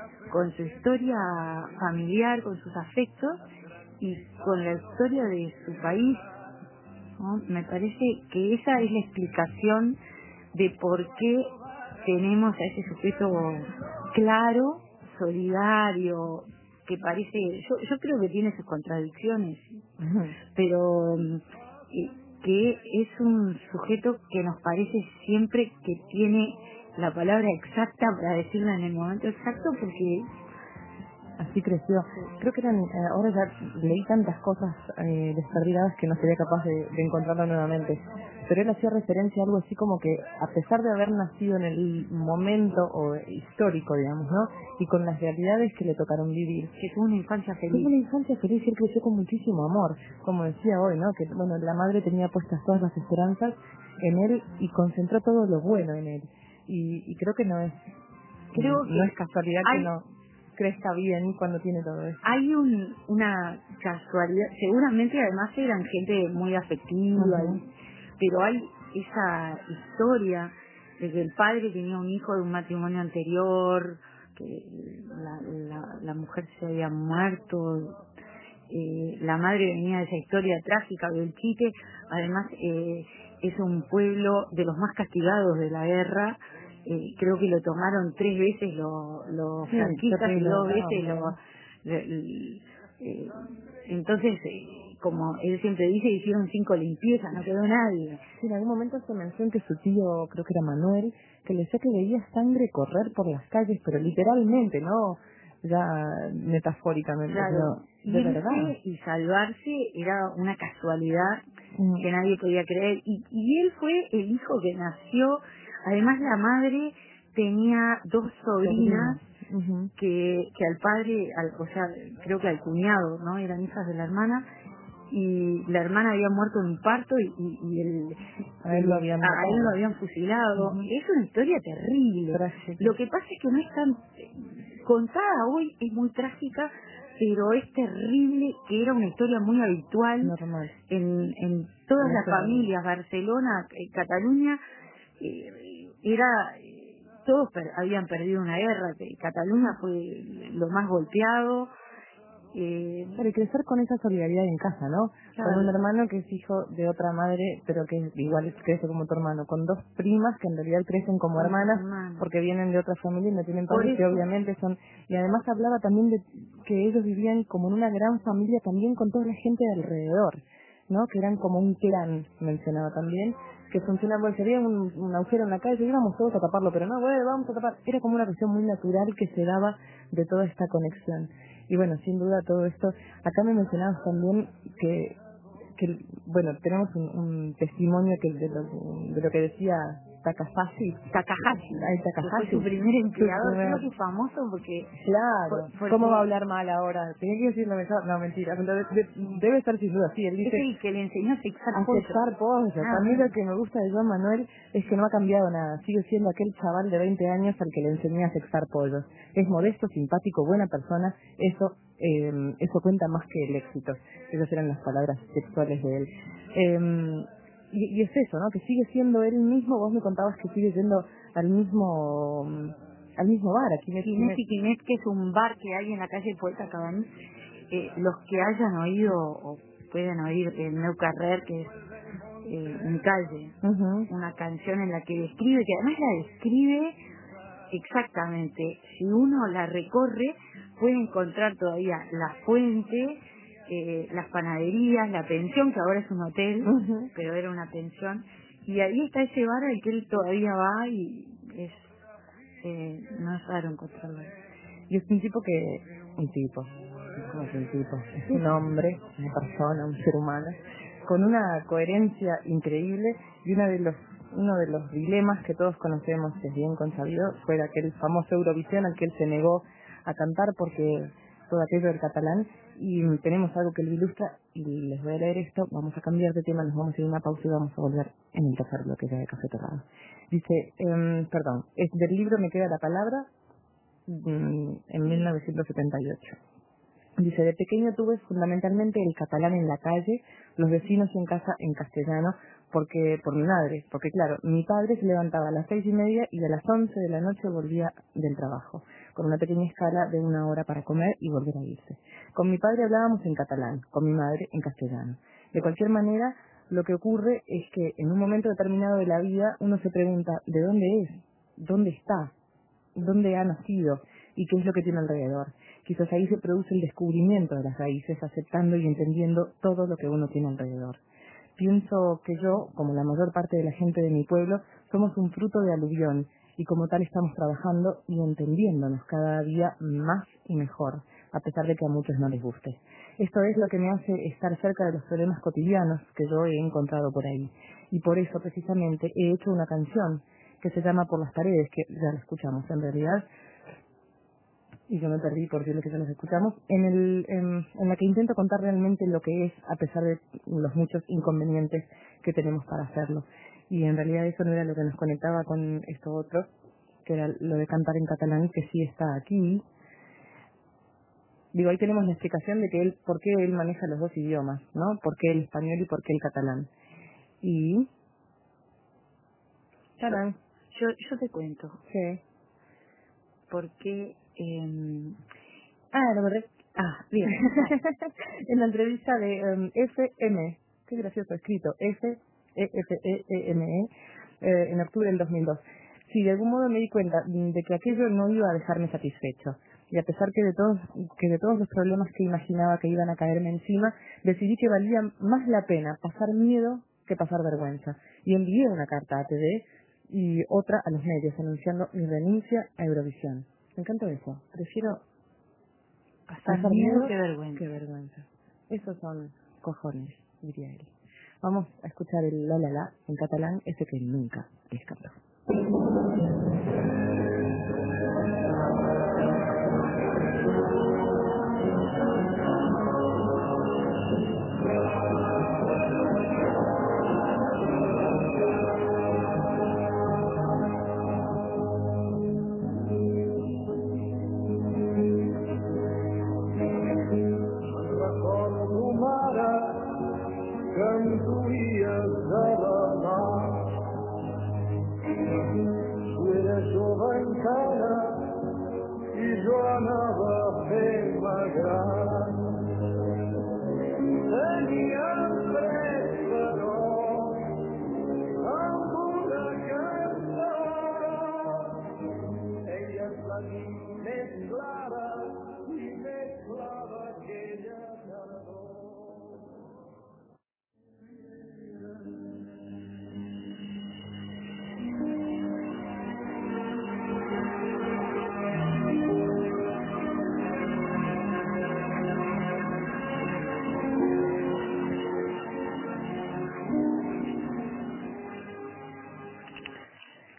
familiar, con sus afectos y con la historia de su país, ¿no? Me parece que esa es la explicación de por qué tenemos a ese sujeto claro, solidario, que parece, yo creo que tiene sus contradicciones, pero que es un sujeto que nos parece siempre que tiene la palabra exacta para decirla en el momento exacto, porque así creció. Creo que ahora ya leí tantas cosas desperdigadas que no sería capaz de encontrarlo nuevamente. Pero él hacía referencia a algo así como que, a pesar de haber nacido en el momento histórico, digamos, ¿no? Y con las realidades que le tocaron vivir, que tuvo una infancia feliz. Tuvo una infancia feliz y él creció con muchísimo amor. Como decía hoy, ¿no? Que, bueno, la madre tenía puestas todas las esperanzas en él y concentró todo lo bueno en él. Y creo que no es casualidad que no crezca bien cuando tiene todo eso. Hay una casualidad, seguramente además eran gente muy afectiva, pero hay esa historia de que el padre tenía un hijo de un matrimonio anterior, que la mujer se había muerto, la madre venía de esa historia trágica del Chique, además es un pueblo de los más castigados de la guerra. Creo que lo tomaron 3 veces los franquistas y 2 veces entonces, como él siempre dice, hicieron 5 limpiezas, no quedó nadie. Sí, en algún momento se mencionó que su tío, creo que era Manuel, que le decía que veía sangre correr por las calles, pero literalmente, no ya metafóricamente. Claro, de verdad. Y salvarse era una casualidad que nadie podía creer. Y él fue el hijo que nació. Además, la madre tenía 2 sobrinas que al padre, o sea, creo que al cuñado, ¿no? Eran hijas de la hermana, y la hermana había muerto en un parto y a él lo habían fusilado. Es una historia terrible. Trágica. Lo que pasa es que no es tan contada hoy, es muy trágica, pero es terrible, que era una historia muy habitual normal en todas las familias. Barcelona, Cataluña, todos habían perdido una guerra, que Cataluña fue lo más golpeado. Para crecer con esa solidaridad en casa, ¿no? Claro. Con un hermano que es hijo de otra madre, pero que igual crece como tu hermano, con dos primas que en realidad crecen como hermanas porque vienen de otra familia y no tienen padres, que obviamente son... Y además hablaba también de que ellos vivían como en una gran familia también con toda la gente de alrededor, ¿no? Que eran como un clan, mencionaba también, que funcionaba, porque había un agujero en la calle, íbamos todos a taparlo, pero no, bueno, vamos a tapar. Era como una cuestión muy natural que se daba de toda esta conexión. Y bueno, sin duda todo esto, acá me mencionabas también que bueno, tenemos un testimonio que de lo que decía Takahashi. Fue su primer empleador, creo que es famoso porque... Claro, ¿cómo va a hablar mal ahora? Tenía que decirlo mejor, no, mentira, debe estar sin duda, sí, él dice... Es el que le enseñó a sexar pollo. A mí lo que me gusta de Joan Manuel es que no ha cambiado nada, sigue siendo aquel chaval de 20 años al que le enseñé a sexar pollos. Es modesto, simpático, buena persona, eso cuenta más que el éxito. Esas eran las palabras sexuales de él. Y es eso, ¿no? Que sigue siendo él mismo. Vos me contabas que sigue yendo al mismo bar, aquí Quinet, que es un bar que hay en la calle Poeta Cabañas. Los que hayan oído o pueden oír el Meu Carrer, que es Mi Calle, una canción en la que describe, que además la describe exactamente. Si uno la recorre, puede encontrar todavía la fuente, las panaderías, la pensión, que ahora es un hotel, pero era una pensión, y ahí está ese bar al que él todavía va, y no es raro encontrarlo. Y es un tipo ¿cómo es un tipo? Es un hombre, una persona, un ser humano, con una coherencia increíble, y uno de los dilemas que todos conocemos, es bien consabido, fue aquel famoso Eurovisión al que él se negó a cantar porque todo aquello del catalán, y tenemos algo que lo ilustra, y les voy a leer esto. Vamos a cambiar de tema, nos vamos a ir a una pausa y vamos a volver en el tercer bloque ya de Café Torrado. Dice, es del libro Me queda la palabra, en 1978. Dice, de pequeño tuve fundamentalmente el catalán en la calle, los vecinos y en casa en castellano, por mi madre, porque claro, mi padre se levantaba a las 6:30 y a las 11 de la noche volvía del trabajo, con una pequeña escala de 1 hora para comer y volver a irse. Con mi padre hablábamos en catalán, con mi madre en castellano. De cualquier manera, lo que ocurre es que en un momento determinado de la vida uno se pregunta, ¿de dónde es? ¿Dónde está? ¿Dónde ha nacido? ¿Y qué es lo que tiene alrededor? Quizás ahí se produce el descubrimiento de las raíces, aceptando y entendiendo todo lo que uno tiene alrededor. Pienso que yo, como la mayor parte de la gente de mi pueblo, somos un fruto de aluvión, y como tal estamos trabajando y entendiéndonos cada día más y mejor, a pesar de que a muchos no les guste. Esto es lo que me hace estar cerca de los problemas cotidianos que yo he encontrado por ahí. Y por eso, precisamente, he hecho una canción que se llama Por las paredes, que ya la escuchamos en realidad, y yo me perdí por decirles que ya las escuchamos, en la que intento contar realmente lo que es, a pesar de los muchos inconvenientes que tenemos para hacerlo. Y en realidad eso no era lo que nos conectaba con esto otro, que era lo de cantar en catalán, que sí está aquí. Digo, ahí tenemos la explicación de que por qué él maneja los dos idiomas, ¿no? Por qué el español y por qué el catalán. Y... Catalán. Yo te cuento. Sí. Porque... lo verdad. Bien. En la entrevista de FM, qué gracioso escrito, FEFEME, en octubre del 2002. Sí, de algún modo me di cuenta de que aquello no iba a dejarme satisfecho. Y a pesar que de todos los problemas que imaginaba que iban a caerme encima, decidí que valía más la pena pasar miedo que pasar vergüenza. Y envié una carta a TV y otra a los medios anunciando mi renuncia a Eurovisión. Me encanta eso. Prefiero pasar miedo que vergüenza. Esos son cojones, diría él. Vamos a escuchar el la la la en catalán, ese que nunca les cantó.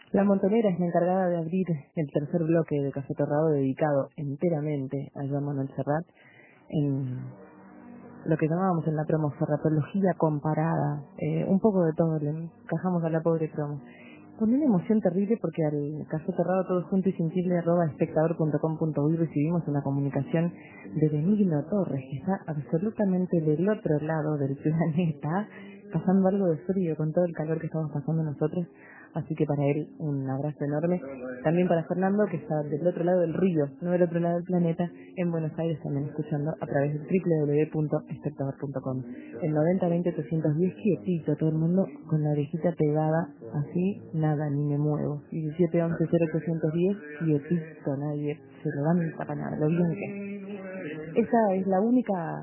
La Montonera es la encargada de abrir el tercer bloque de Café Torrado dedicado enteramente a Joan Manuel Serrat en lo que llamábamos en la promo serratología comparada, un poco de todo, le encajamos a la pobre promo. Con una emoción terrible porque al Café Torrado todo junto y sin tilde @espectador.com.uy recibimos una comunicación de Benigno Torres, que está absolutamente del otro lado del planeta, pasando algo de frío con todo el calor que estamos pasando nosotros. Así que para él un abrazo enorme. También para Fernando, que está del otro lado del río, no del otro lado del planeta, en Buenos Aires, también escuchando a través de www.espectador.com. El 90-20-810, quietito, todo el mundo con la orejita pegada, así, nada, ni me muevo. 17-11-0810, quietito, nadie se levanta para nada, lo bien que. Esa es la única...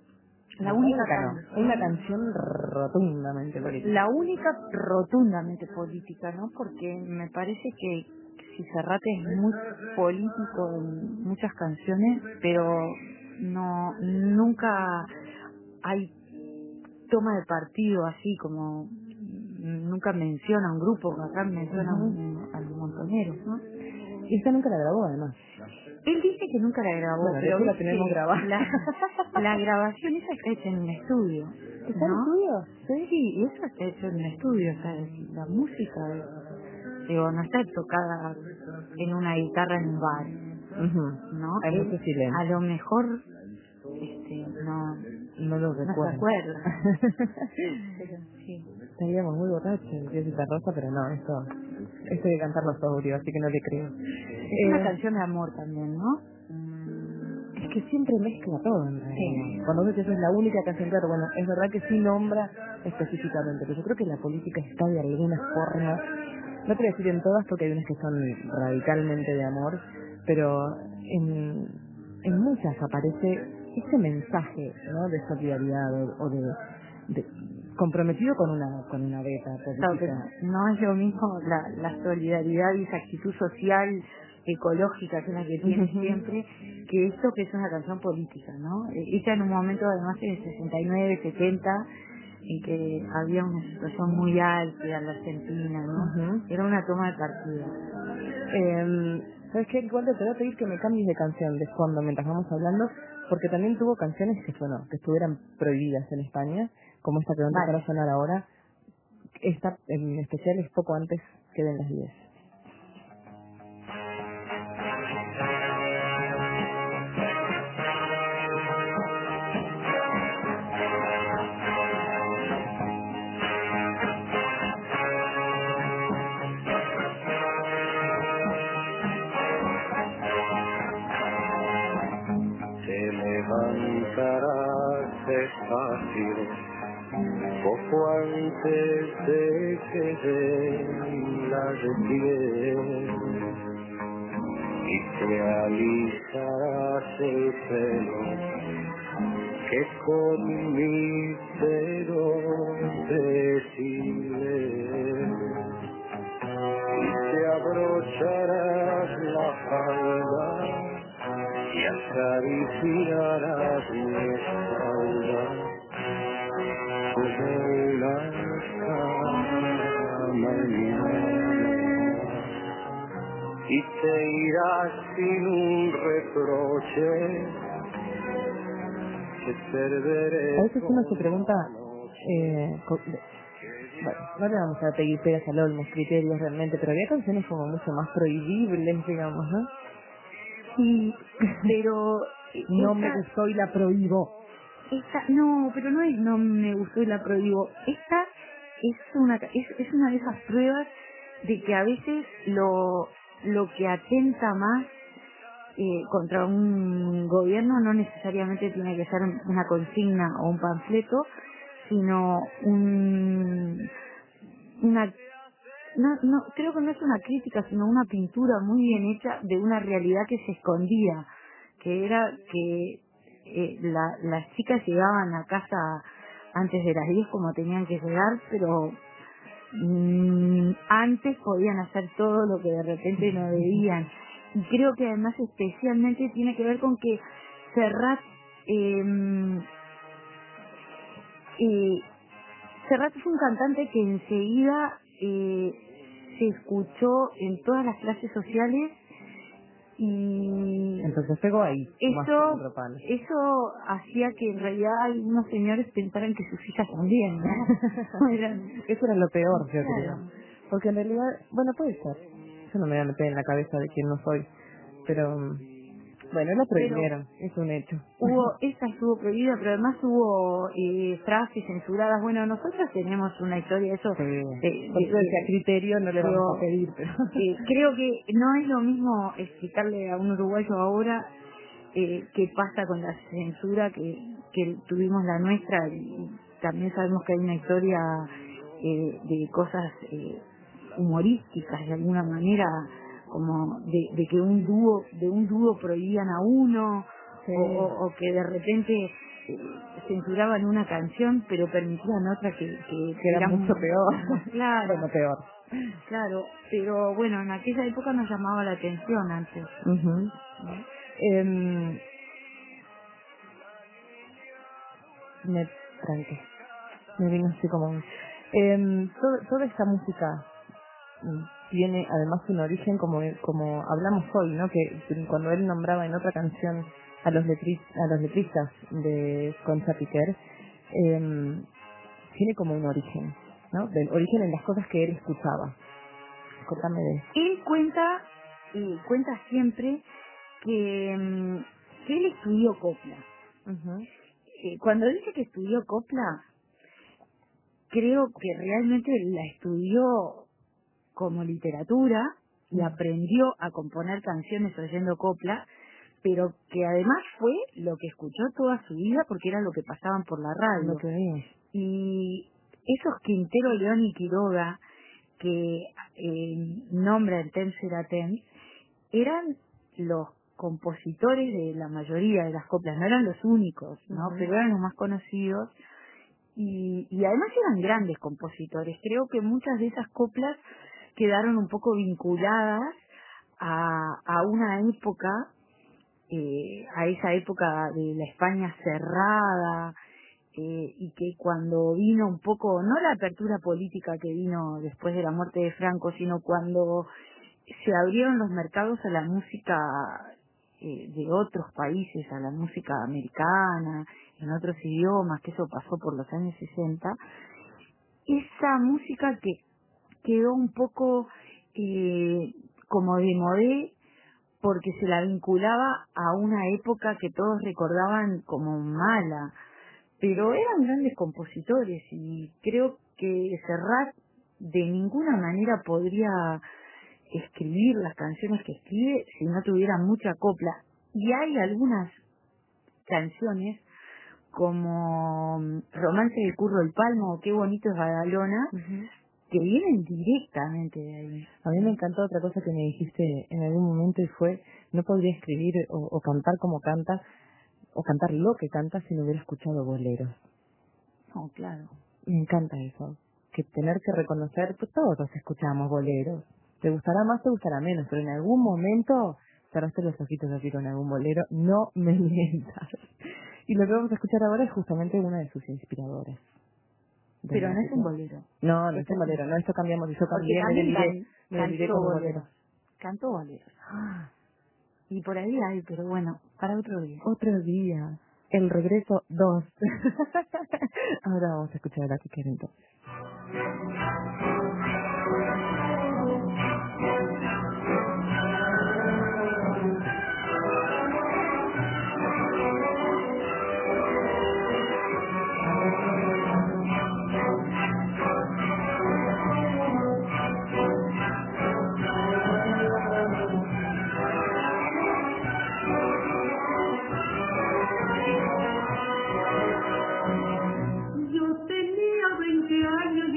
una canción rotundamente política. La única rotundamente política, ¿no? Porque me parece que si Serrat es muy político en muchas canciones, pero nunca hay toma de partido así como nunca menciona un grupo, acá menciona a los Montoneros, ¿no? Y esta nunca la grabó además. Él dice que nunca la grabó, bueno, pero la tenemos grabada. La grabación esa está hecha en un estudio. ¿Está en estudio? Sí, eso está hecho en un estudio, o sea, la música, digo, no está tocada en una guitarra en un bar, ¿no? Hay mucho silencio. A lo mejor, no lo recuerdo. No se acuerda. Pero sí. Estaríamos muy borrachos en Fiesta Rosa, pero no, esto hay que cantarlo sobrio, así que no le creo. Es una canción de amor también, ¿no? Es que siempre mezcla todo en realidad. Sí. Cuando ves que esa es la única canción, claro, bueno, es verdad que sí nombra específicamente, pero yo creo que la política está de alguna forma, no te voy a decir en todas porque hay unas que son radicalmente de amor, pero en muchas aparece ese mensaje, ¿no? De solidaridad o de comprometido con una beta política. Claro, no es lo mismo la solidaridad y esa actitud social, ecológica, que es la que tiene siempre, que esto que es una canción política, ¿no? Hecha en un momento además en el 69, 70, en que había una situación muy álgida en la Argentina, ¿no? Era una toma de partido. ¿Sabes qué? Igual te voy a pedir que me cambies de canción de fondo mientras vamos hablando, porque también tuvo canciones que estuvieran prohibidas en España, como esta que va a empezar a sonar ahora. Esta en especial es poco antes que den las 10. Te levantarás despacio, poco antes de que den las 10, y te alisarás el pelo que con mis dedos deshiles, y te abrocharás la falda y acariciarás mi espalda como una mañana, y te irás sin un reproche que perderé. A veces uno se pregunta, bueno, no le vamos a pedir pegas al olmo, criterios realmente, pero había canciones como mucho más prohibibles, digamos, ¿no? Sí, pero no me gustó y la prohíbo. No, pero no es no me gustó y la prohíbo. Esta es una de esas pruebas de que a veces lo que atenta más contra un gobierno no necesariamente tiene que ser una consigna o un panfleto, sino creo que no es una crítica, sino una pintura muy bien hecha de una realidad que se escondía, que era que las chicas llegaban a casa antes de las 10 como tenían que llegar, pero antes podían hacer todo lo que de repente no debían. Y creo que además especialmente tiene que ver con que Serrat Serrat es un cantante que enseguida se escuchó en todas las clases sociales y entonces pegó ahí. Eso hacía que en realidad algunos señores pensaran que sus hijas también, ¿no? Eso era lo peor, yo claro. creo. Porque en realidad, bueno, puede ser. Yo no me voy a meter en la cabeza de quién no soy. Pero, bueno, lo prohibieron, es un hecho. Esa estuvo prohibida, pero además hubo frases censuradas. Bueno, nosotros tenemos una historia de eso. A criterio no le vamos a pedir, pero... creo que no es lo mismo explicarle a un uruguayo ahora qué pasa con la censura que tuvimos la nuestra, y también sabemos que hay una historia de cosas humorísticas de alguna manera, como de que de un dúo prohibían a uno, sí. o que de repente censuraban una canción pero permitían otra que era mucho peor. Claro. Bueno, peor. Claro, pero bueno, en aquella época nos llamaba la atención antes. Uh-huh. Me vino así como... toda esta música tiene además un origen como hablamos hoy, ¿no? Que cuando él nombraba en otra canción a los letristas de Concha Piquer, tiene como un origen, ¿no? Del origen en las cosas que él escuchaba. Contame de eso. Él cuenta siempre que él estudió copla. Uh-huh. Cuando dice que estudió copla, creo que realmente la estudió como literatura y aprendió a componer canciones oyendo copla, pero que además fue lo que escuchó toda su vida porque era lo que pasaban por la radio. Lo que vi. Y esos Quintero, León y Quiroga que nombra el Temps era Temps, eran los compositores de la mayoría de las coplas, no eran los únicos, ¿no? Uh-huh. Pero eran los más conocidos y además eran grandes compositores. Creo que muchas de esas coplas quedaron un poco vinculadas a una época, a esa época de la España cerrada, y que cuando vino un poco, no la apertura política que vino después de la muerte de Franco, sino cuando se abrieron los mercados a la música de otros países, a la música americana, en otros idiomas, que eso pasó por los años 60, esa música que quedó un poco como de modé, porque se la vinculaba a una época que todos recordaban como mala, pero eran grandes compositores y creo que Serrat de ninguna manera podría escribir las canciones que escribe si no tuviera mucha copla. Y hay algunas canciones como Romance del Curro del Palmo o Qué bonito es Badalona, uh-huh, que vienen directamente de ahí. A mí me encantó otra cosa que me dijiste en algún momento y fue, no podría escribir o cantar como canta, o cantar lo que canta si no hubiera escuchado boleros. Oh, claro. Me encanta eso, que tener que reconocer, pues todos escuchamos boleros. Te gustará más, te gustará menos, pero en algún momento cerraste los ojitos así con algún bolero, no me mientas. Y lo que vamos a escuchar ahora es justamente una de sus inspiradoras. Pero no es un bolero. No es un bolero, no, esto cambiamos, y yo cambié, me deliré con bolero. Canto bolero. Y por ahí hay, pero bueno, para otro día. Otro día. El regreso 2. Ahora vamos a escuchar a la Piquer entonces. Yo tenía 20 años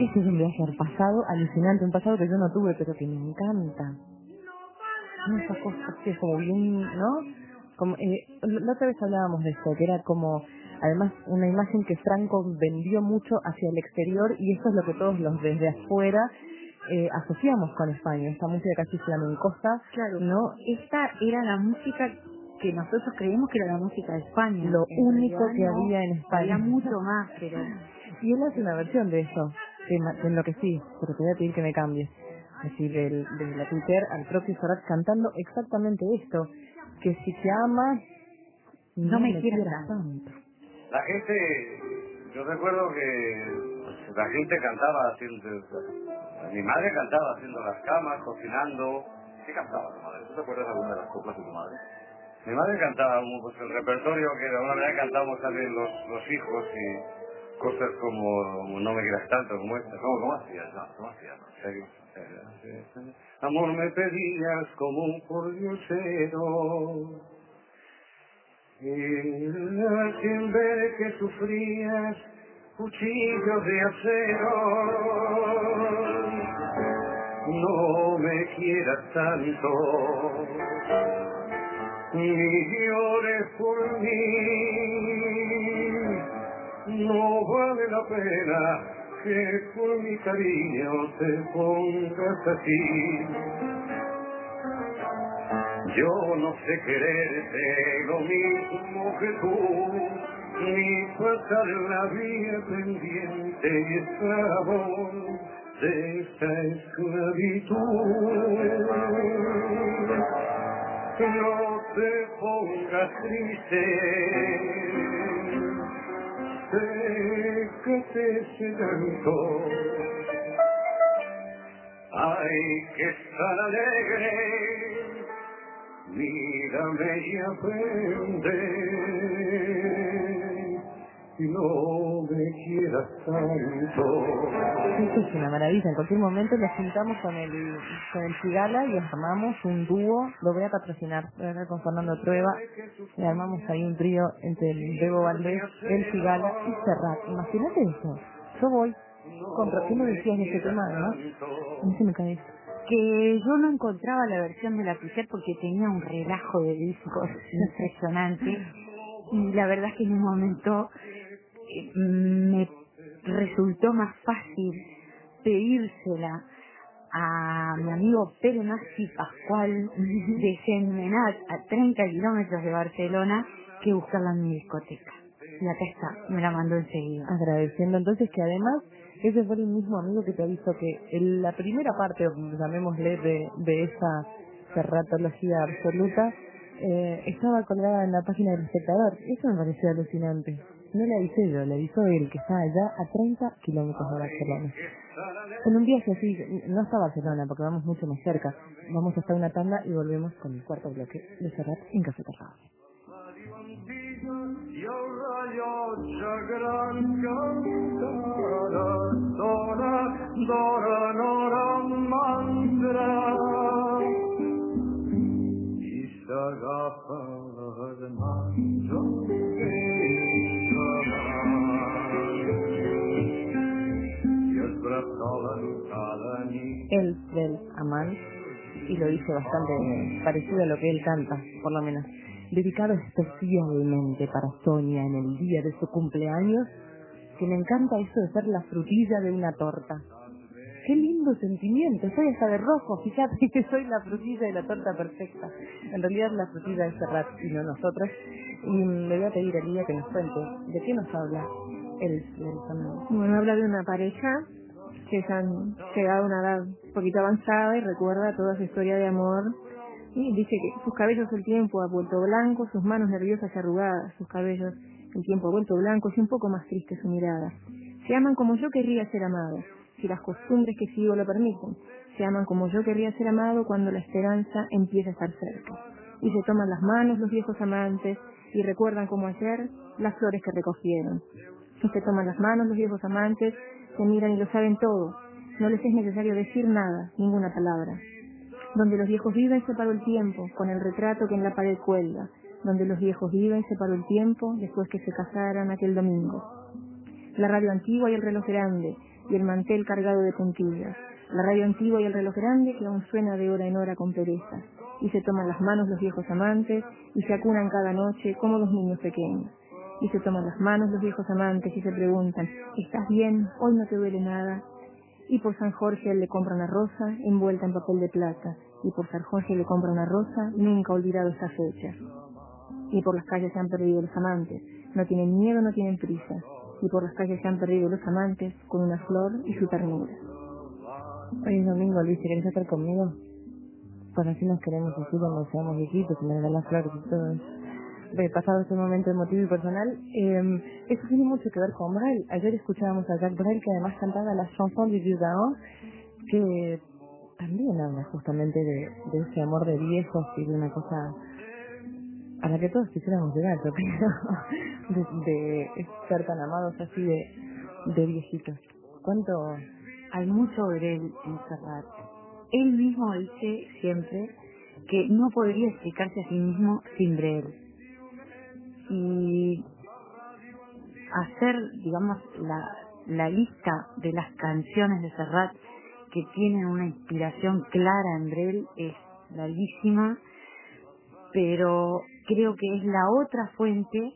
Este es un viaje al pasado alucinante, un pasado que yo no tuve, pero que me encanta. Esa cosa que es como bien, ¿no? Como, la otra vez hablábamos de esto, que era como, además, una imagen que Franco vendió mucho hacia el exterior, y eso es lo que todos los desde afuera asociamos con España, esta música casi flamencosa. Claro, ¿no? esta era la música que nosotros creímos que era la música de España. Lo En único realidad que no, había en España. había mucho más, pero... Y él hace una versión de eso, que enloquecí, pero te voy a pedir que me cambies. Es decir, de la Twitter al propio Serrat cantando exactamente esto, que si te amas, No me quieras tanto. La gente, yo recuerdo que la gente cantaba haciendo, mi madre cantaba haciendo las camas, cocinando. ¿Qué cantaba tu madre? ¿Tú te acuerdas de alguna de las coplas de tu madre? Mi madre cantaba pues, el repertorio que de alguna manera cantábamos también los hijos y cosas como No me quieras tanto, como esta. ¿Cómo hacías? No, ¿cómo hacías? No, serio. Amor, me pedías como un pordiosero, y sin ver que sufrías cuchillos de acero. No me quieras tanto, ni llores por mí, no vale la pena que por mi cariño te pongas así. Yo no sé quererte lo mismo que tú, ni pasar la vida pendiente y esclavo de esta esclavitud. No te pongas triste, sé que te sé tanto. Hay que estar alegre, mírame y aprende, y no me quieras tanto. Esto es una maravilla, en cualquier momento nos juntamos con el Cigala y armamos un dúo, lo voy a patrocinar, voy a hablar con Fernando Trueba, y armamos ahí un trío entre el Bebo Valdés, el Cigala y Serrat. Imagínate eso, yo voy. Contra, ¿qué me decías de ese tema además? A mí se me cae eso. Que yo no encontraba la versión de la Twitter porque tenía un relajo de discos impresionante, y la verdad es que en un momento me resultó más fácil pedírsela a mi amigo Pere Masi Pascual de Genmenat, a 30 kilómetros de Barcelona, que buscarla en mi discoteca. Y acá está, me la mandó enseguida. Agradeciendo entonces que además ese fue el mismo amigo que te avisó que la primera parte, llamémosle, de esa serratología absoluta, estaba colgada en la página del Espectador. Eso me pareció alucinante. No le avisé yo, le avisó él, que está allá a 30 kilómetros de Barcelona. En un viaje así, no hasta Barcelona, porque vamos mucho más cerca. Vamos hasta una tanda y volvemos con el cuarto bloque de Serrat en Café Terrado. Y ahora yo gran cantada, Dora, Dora, Nora, mantra, y s'agafa les mans i es bressolen cada nit. Él del Amán, y lo dice bastante parecido a lo que él canta, por lo menos. Dedicado especialmente para Sonia en el día de su cumpleaños, que me encanta eso de ser la frutilla de una torta. ¡Qué lindo sentimiento! Soy hasta de rojo, fíjate que soy la frutilla de la torta perfecta. En realidad la frutilla es Serrat y no nosotros. Y le voy a pedir a Lidia que nos cuente de qué nos habla el sonido. Bueno, habla de una pareja que se han llegado a una edad un poquito avanzada y recuerda toda su historia de amor. Y dice que sus cabellos el tiempo ha vuelto blanco, sus manos nerviosas y arrugadas, sus cabellos el tiempo ha vuelto blancos y un poco más triste su mirada. Se aman como yo querría ser amado, si las costumbres que sigo lo permiten. Se aman como yo querría ser amado cuando la esperanza empieza a estar cerca. Y se toman las manos los viejos amantes y recuerdan como ayer las flores que recogieron. Y se toman las manos los viejos amantes, se miran y lo saben todo. No les es necesario decir nada, ninguna palabra. Donde los viejos viven se paró el tiempo, con el retrato que en la pared cuelga. Donde los viejos viven se paró el tiempo, después que se casaran aquel domingo. La radio antigua y el reloj grande, y el mantel cargado de puntillas, la radio antigua y el reloj grande que aún suena de hora en hora con pereza, y se toman las manos los viejos amantes y se acunan cada noche como dos niños pequeños. Y se toman las manos los viejos amantes y se preguntan, ¿estás bien? ¿Hoy no te duele nada? Y por San Jorge él le compra una rosa envuelta en papel de plata, y por San Jorge le compra una rosa nunca olvidado esta fecha. Y por las calles se han perdido los amantes, no tienen miedo, no tienen prisa, y por las calles se han perdido los amantes con una flor y su ternura. Hoy es domingo, Luis, ¿querés estar conmigo? Pues así nos queremos así cuando seamos viejitos y me dan las flores y todo eso. Pasado este momento emotivo y personal, eso tiene mucho que ver con Brel. Ayer escuchábamos a Jacques Brel, que además cantaba la chanson du vieux daon, que también habla justamente de ese amor de viejos y de una cosa a la que todos quisiéramos llegar, yo creo, de ser tan amados así de viejitos. ¿Cuánto? Hay mucho Brel en Serrat. Él mismo dice siempre que no podría explicarse a sí mismo sin Brel. Y hacer, digamos, la lista de las canciones de Serrat que tienen una inspiración clara en Brel es larguísima, pero creo que es la otra fuente,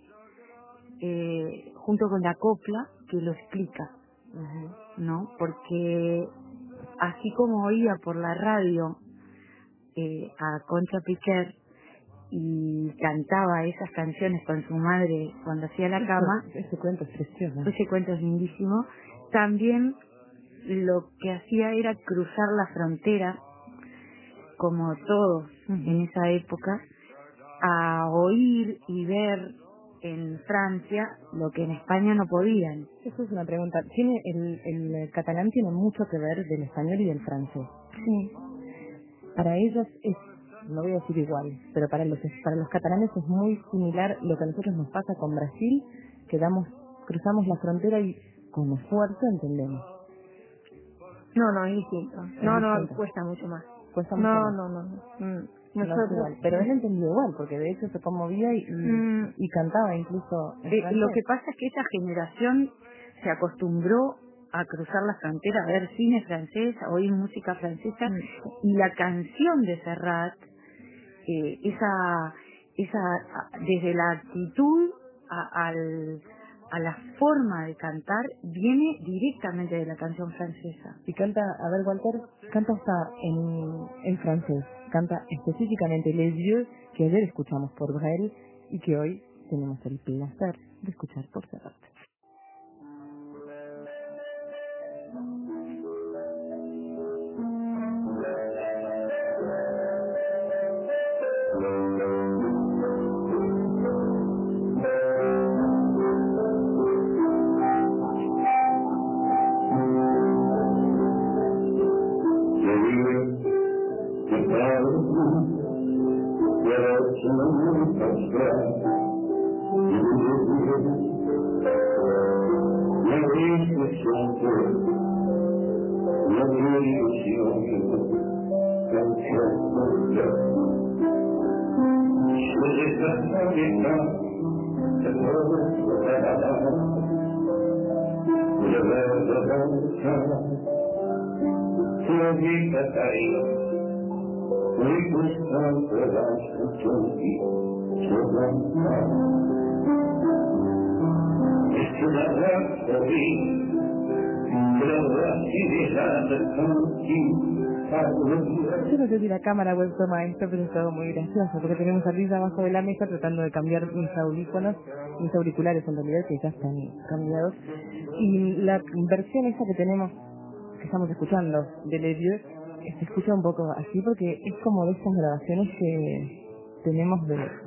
junto con la copla, que lo explica, ¿no? Porque así como oía por la radio a Concha Piquer y cantaba esas canciones con su madre cuando hacía la cama, Ese cuento es precioso. ese cuento es lindísimo, también lo que hacía era cruzar la frontera, como todos en esa época, a oír y ver en Francia lo que en España no podían. Eso es una pregunta. ¿Tiene el catalán tiene mucho que ver del español y del francés? Sí. Para ellos es, no voy a decir igual, pero para los catalanes es muy similar lo que a nosotros nos pasa con Brasil, que cruzamos la frontera y con esfuerzo entendemos. No, es distinto. No, cuesta mucho más. Cuesta mucho más. No. No es igual, pero él entendió igual, porque de hecho se conmovía y cantaba incluso en francés. Lo que pasa es que esa generación se acostumbró a cruzar la frontera, a ver cine francés, a oír música francesa, y la canción de Serrat, esa desde la actitud a la forma de cantar, viene directamente de la canción francesa. Y canta, a ver, Walter, canta hasta en francés, canta específicamente Les Yeux, que ayer escuchamos por Brel y que hoy tenemos el placer de escuchar por Serrat. Yo no sé si la cámara web toma esto, pero es todo muy gracioso, porque tenemos a Luis abajo de la mesa tratando de cambiar mis auriculares en realidad, que ya están cambiados, y la versión esa que estamos escuchando de Les Yeux, se escucha un poco así, porque es como de estas grabaciones que tenemos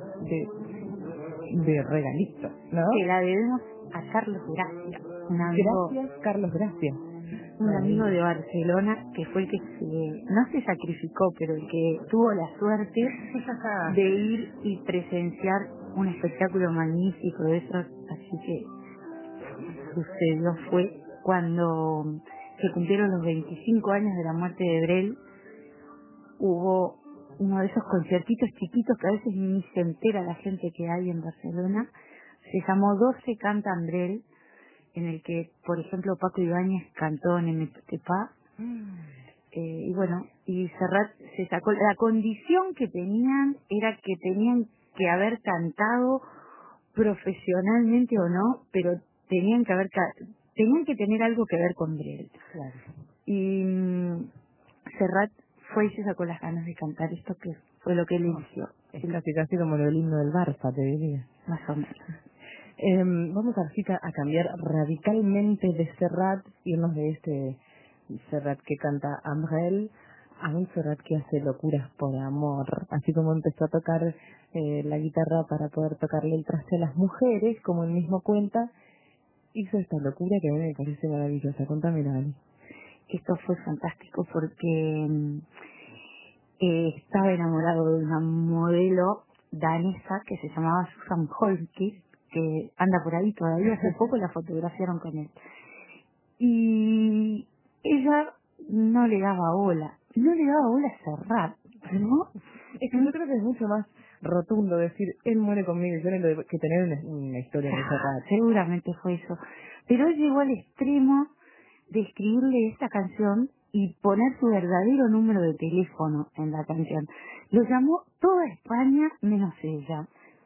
de regalito, ¿no? Que la debemos a Carlos Gracia, un amigo. Gracias, Carlos, gracias. Un amigo de Barcelona que fue el que no se sacrificó, pero el que tuvo la suerte de ir y presenciar un espectáculo magnífico de esos. Así que sucedió fue cuando se cumplieron los 25 años de la muerte de Brel. Hubo uno de esos conciertitos chiquitos que a veces ni se entera la gente que hay en Barcelona. Se llamó 12 Cantan Brel en el que, por ejemplo, Paco Ibáñez cantó en Emetepá. Y bueno, y Serrat se sacó, la condición que tenían era que tenían que haber cantado profesionalmente o no, pero tenían que tener algo que ver con Brel. Claro. Y Serrat fue y se sacó las ganas de cantar esto, que fue lo que él eligió. Es casi como el himno del Barça, te diría. Más o menos. Vamos a cambiar radicalmente de Serrat, irnos de este Serrat que canta a Brel a un Serrat que hace locuras por amor, así como empezó a tocar la guitarra para poder tocarle el traste a las mujeres, como él mismo cuenta, hizo esta locura que a mí me parece maravillosa. Contame, Dani. Esto fue fantástico porque estaba enamorado de una modelo danesa que se llamaba Susan Holmquist, que anda por ahí todavía, hace poco la fotografiaron con él. Y ella no le daba bola a Serrat, ¿no? Es que yo creo que es mucho más rotundo decir, él muere conmigo, que tener una historia de Serrat. Seguramente fue eso. Pero él llegó al extremo de escribirle esta canción y poner su verdadero número de teléfono en la canción. Lo llamó toda España menos ella.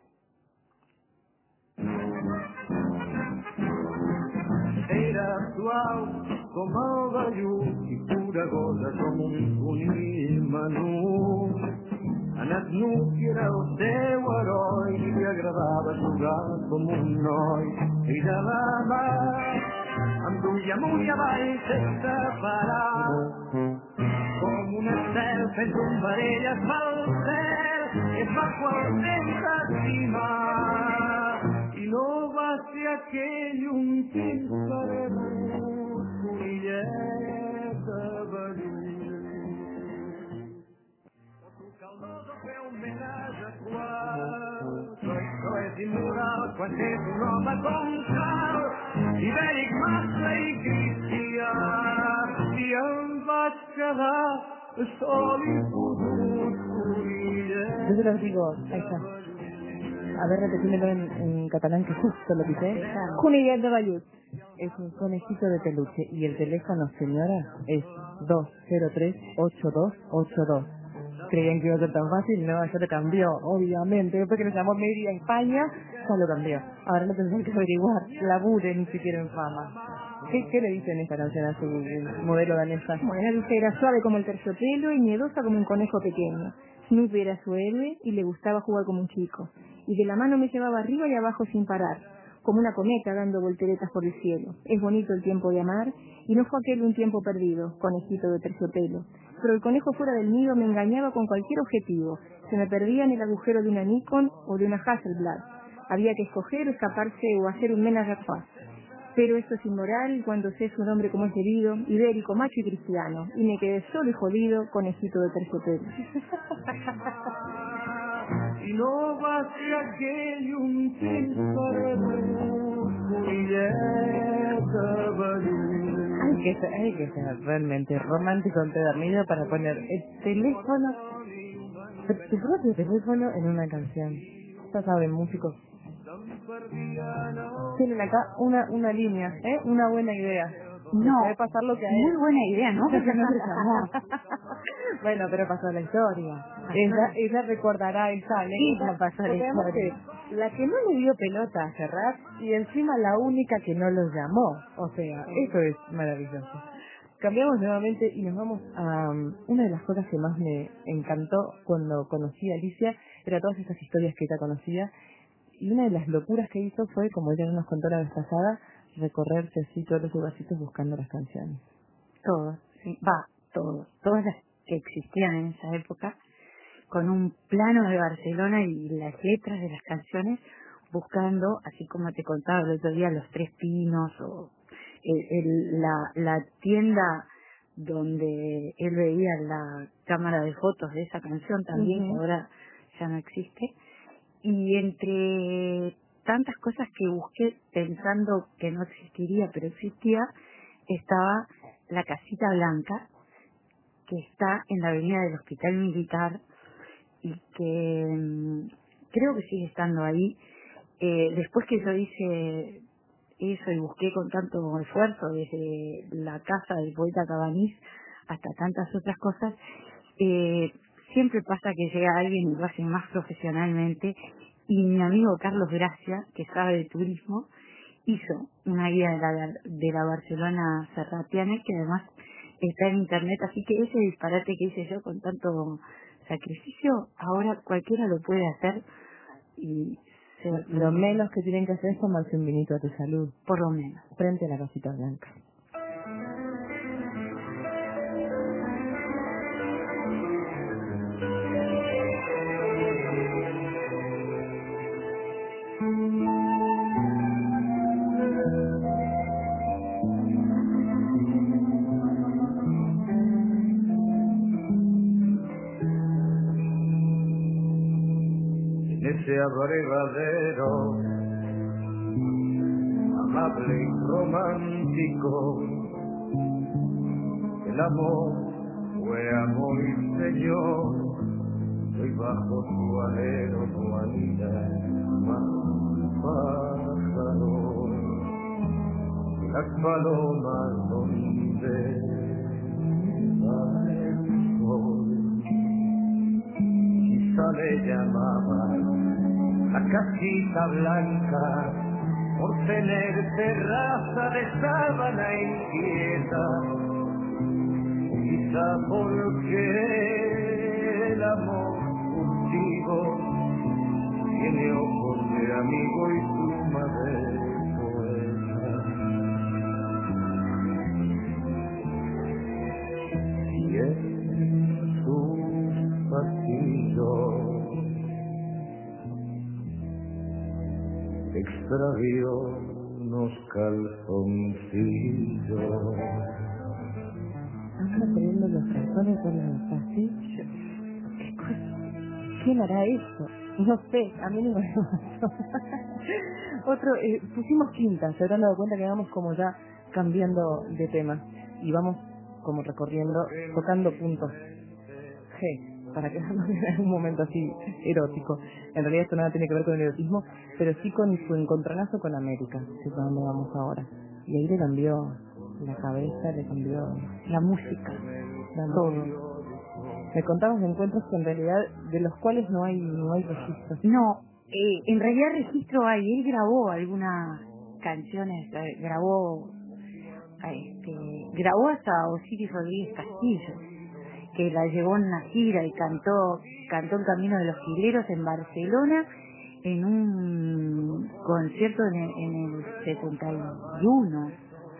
Era suau como vellut i pura gola com un conill menut. Anat nu que era el seu heroi i li agradava jugar com un noi. I de la mà em duia amunt i avall sense parar, com un estel fent tombarelles pel cel, i es va qualsevol estimar. I no va ser aquell un temps parebut, conillet de vellut. Calmosa fer un ben adequat, això és immoral quan és un home com cal, ibèric, massa i cristià, i em vaig quedar sol i fotut, conillet. Yo se los digo, ahí está. A ver, repetímelo en catalán, que justo lo quité. Conillet de vellut. Es un conejito de peluche. Y el teléfono, señora, es 203-8282. Creían que iba a ser tan fácil, no, ya lo cambió, obviamente. Después que nos llamó Media España, ya lo cambió. Ahora lo tendrán que averiguar, laburen si quieren fama. ¿Qué le dicen esta canción a su modelo danesa? Bueno, dice, era suave como el terciopelo y miedosa como un conejo pequeño. Snoopy era su héroe y le gustaba jugar como un chico. Y de la mano me llevaba arriba y abajo sin parar, como una cometa dando volteretas por el cielo. Es bonito el tiempo de amar, y no fue aquel un tiempo perdido, conejito de terciopelo. Pero el conejo fuera del nido me engañaba con cualquier objetivo. Se me perdía en el agujero de una Nikon o de una Hasselblad. Había que escoger, escaparse o hacer un ménage à trois. Pero esto es inmoral cuando se es un hombre como es debido, ibérico, macho y cristiano. Y me quedé solo y jodido, conejito de terciopelo. I no va ser aquell un temps parebut, conillet de vellut. Hay que ser realmente romántico empedernido para poner el teléfono, tu propio teléfono en una canción. Ya saben, músicos. Tienen acá una línea, una buena idea. No, puede pasar lo que a él. muy buena idea, ¿no? Porque no se llamó. Bueno, pero pasó la historia. Ella recordará esa anécdota. Sí, ya pasó la historia. La que no le dio pelota a Serrat y encima la única que no lo llamó. O sea, eso es maravilloso. Cambiamos nuevamente y nos vamos a una de las cosas que más me encantó cuando conocí a Alicia, era todas estas historias que ella conocía. Y una de las locuras que hizo fue, como ella nos contó la vez pasada, recorrerse así todos los lugarcitos buscando las canciones. Todos, sí, todas las que existían en esa época, con un plano de Barcelona y las letras de las canciones, buscando, así como te contaba el otro día, Los Tres Pinos, o la tienda donde él veía la cámara de fotos de esa canción también, que ahora ya no existe. Y entre tantas cosas que busqué pensando que no existiría, pero existía, estaba la Casita Blanca, que está en la avenida del Hospital Militar y que creo que sigue estando ahí. Después que yo hice eso y busqué con tanto esfuerzo desde la casa del poeta Cabanís hasta tantas otras cosas, siempre pasa que llega alguien y lo hace más profesionalmente, y mi amigo Carlos Gracia, que sabe de turismo, hizo una guía de la Barcelona Serratiana, que además está en internet, así que ese disparate que hice yo con tanto sacrificio, ahora cualquiera lo puede hacer. Y lo menos que tienen que hacer es tomarse un vinito a tu salud, por lo menos, frente a la Casita Blanca. Ese abrevadero amable y romántico, el amor fue amor y señor, hoy bajo su alero no anida más pájaro, las palomas donde va el sol, quizá le llamaban la casita blanca por tener terraza de sábana inquieta, quizá porque el amor contigo tiene ojos de amigo y pluma de poeta. Y en sus pasillos extravió unos calzoncillos. Anda trayendo los calzones por los pasillos. ¿Quién hará eso? No sé, a mí no me pasó. Otro, pusimos quinta, se habrán dado cuenta que vamos como ya cambiando de tema y vamos como recorriendo, tocando puntos G, para quedarnos en algún momento así erótico. En realidad esto nada tiene que ver con el erotismo, pero sí con su encontronazo con América, que es a donde vamos ahora. Y ahí le cambió la cabeza, le cambió la música, todo. Me contabas de encuentros que en realidad de los cuales no hay registros. No, en realidad registro hay. Él grabó algunas canciones, grabó hasta Osiris Rodríguez Castillo, que la llevó en una gira y cantó El Camino de los Tigreros en Barcelona en un concierto en el 71,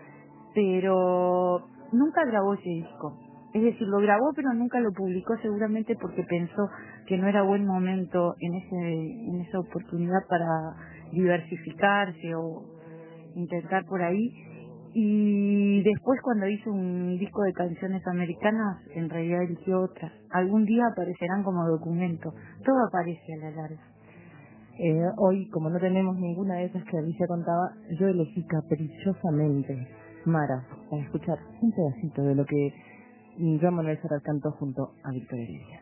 pero nunca grabó ese disco. Es decir, lo grabó pero nunca lo publicó, seguramente porque pensó que no era buen momento en esa oportunidad para diversificarse o intentar por ahí. Y después, cuando hizo un disco de canciones americanas, en realidad eligió otras. Algún día aparecerán como documento. Todo aparece a la larga. Hoy, como no tenemos ninguna de esas que Alicia contaba, yo elegí caprichosamente Mara, para escuchar un pedacito de lo que Joan Manuel Serrat cantó junto a Víctor Heredia.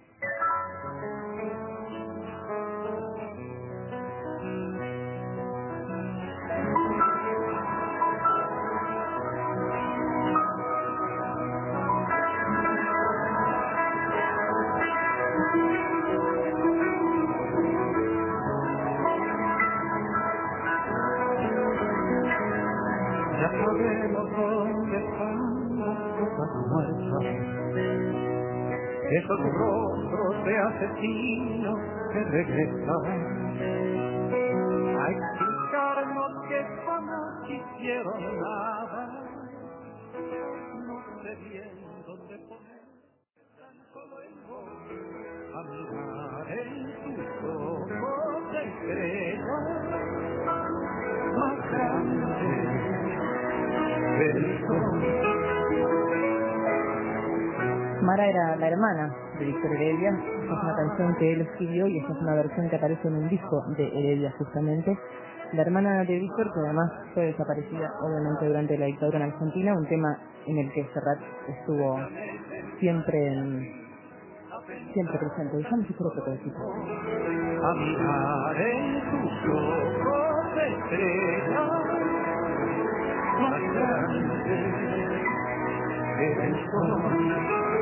Ya sabemos dónde están las cosas muertas, esos rostros de asesinos que regresan a explicarnos que jamás hicieron nada. No sé bien dónde poner tan solo el voz a mirar en tus ojos de estrellas más grandes. Mara era la hermana de Víctor Heredia. Esta es una canción que él escribió y esta es una versión que aparece en un disco de Heredia justamente. La hermana de Víctor, que además fue desaparecida obviamente durante la dictadura en Argentina, un tema en el que Serrat estuvo siempre presente. Dejamos escuchar otro pedacito. A mirar en tus ojos estrellas más grande que el sol.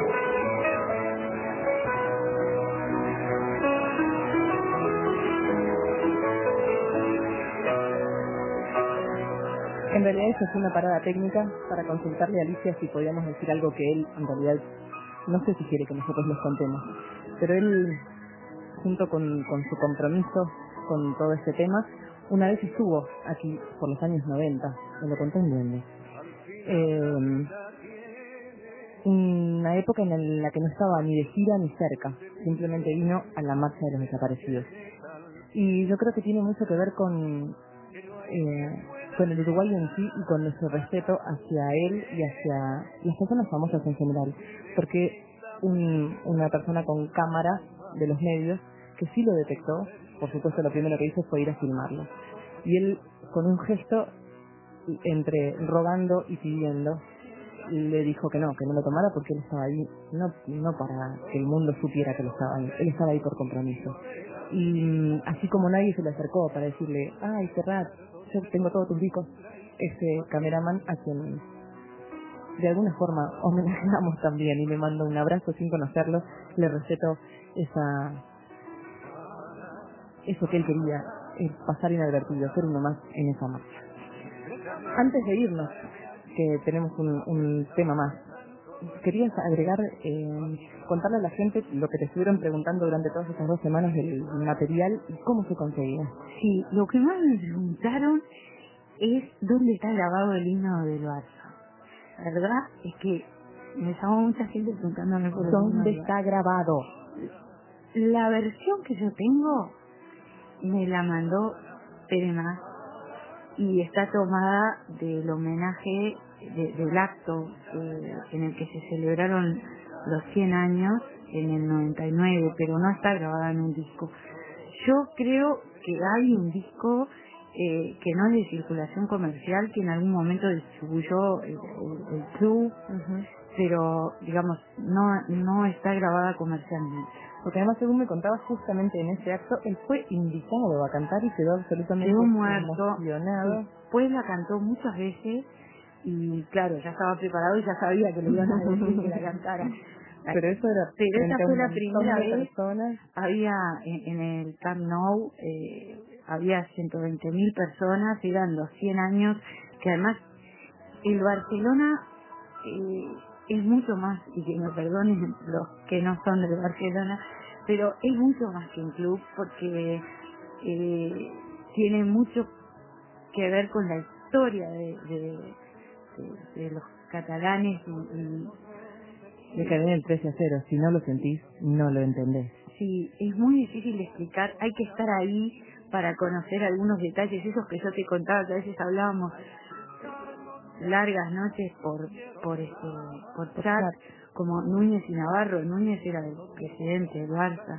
En realidad eso fue una parada técnica para consultarle a Alicia si podíamos decir algo que él, en realidad, no sé si quiere que nosotros les contemos. Pero él, junto con su compromiso con todo este tema, una vez estuvo aquí por los años 90, me lo contó un duende. Una época en la que no estaba ni de gira ni cerca, simplemente vino a la marcha de los desaparecidos. Y yo creo que tiene mucho que ver con el uruguayo en sí y con nuestro respeto hacia él y hacia las personas famosas en general, porque una persona con cámara de los medios que sí lo detectó, por supuesto lo primero que hizo fue ir a filmarlo, y él con un gesto entre rogando y pidiendo le dijo que no lo tomara porque él estaba ahí no para que el mundo supiera que él estaba ahí por compromiso. Y así como nadie se le acercó para decirle, ay Serrat, yo tengo todos tus discos, este cameraman a quien de alguna forma homenajeamos también y le mando un abrazo sin conocerlo, le receto eso que él quería, pasar inadvertido, ser uno más en esa marcha. Antes de irnos, que tenemos un tema más, querías agregar, contarle a la gente lo que te estuvieron preguntando durante todas estas 2 semanas del material y cómo se conseguía. Sí, lo que más me preguntaron es dónde está grabado el himno del Barça. La verdad es que me llamó mucha gente preguntándome por ¿Dónde está grabado? La versión que yo tengo me la mandó Terema y está tomada del homenaje del acto en el que se celebraron los 100 años en el 99, pero no está grabada en un disco. Yo creo que hay un disco que no es de circulación comercial, que en algún momento distribuyó el club, pero digamos no está grabada comercialmente. Porque además, según me contabas, justamente en ese acto, él fue invitado a cantar y quedó absolutamente emocionado. Después la cantó muchas veces y claro, ya estaba preparado y ya sabía que le iban a decir que la cantara. Pero esa fue la primera vez. Personas. Había en el Camp Nou, había 120.000 personas, eran los 100 años, que además el Barcelona es mucho más, y que me perdonen los que no son del Barcelona, pero es mucho más que un club porque tiene mucho que ver con la historia de los catalanes De que viene el 13-0, si no lo sentís, no lo entendés. Sí, es muy difícil de explicar, hay que estar ahí para conocer algunos detalles, esos que yo te contaba, que a veces hablábamos largas noches por chat, como Núñez y Navarro. Núñez era el presidente del Barça,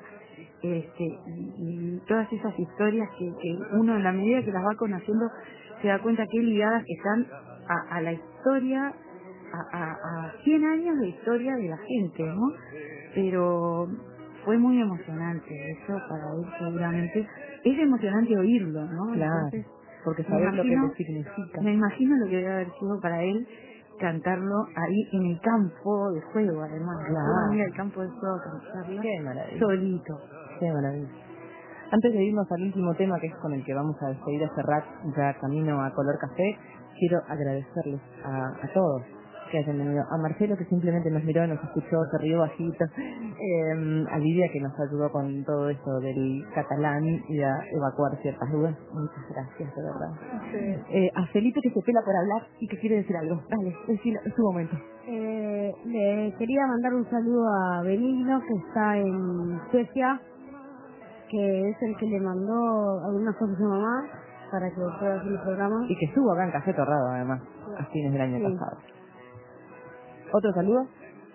y todas esas historias que uno en la medida que las va conociendo se da cuenta que ligadas que están a la historia, a 100 años de historia de la gente, ¿no? Pero fue muy emocionante eso para él, seguramente. Es emocionante oírlo, ¿no? Claro. Entonces, porque saber lo que le significa. Me imagino lo que debe haber sido para él cantarlo ahí en el campo de juego, además. Claro. Ir al campo de juego a cantarlo. Qué maravilla. Solito. Qué maravilla. Antes de irnos al último tema, que es con el que vamos a despedir a Serrat, ya camino a Color Café, quiero agradecerles a todos que hayan venido. A Marcelo, que simplemente nos miró, nos escuchó, se rió bajito. A Lidia, que nos ayudó con todo esto del catalán y a evacuar ciertas dudas. Muchas gracias, de verdad. Sí. A Felipe, que se pela por hablar y que quiere decir algo. Dale, decilo, es tu momento. Le quería mandar un saludo a Benigno, que está en Suecia, que es el que le mandó algunas cosas a su mamá para que pueda hacer el programa. Y que estuvo acá en Café Torrado, además, a fines del año pasado. ¿Otro saludo?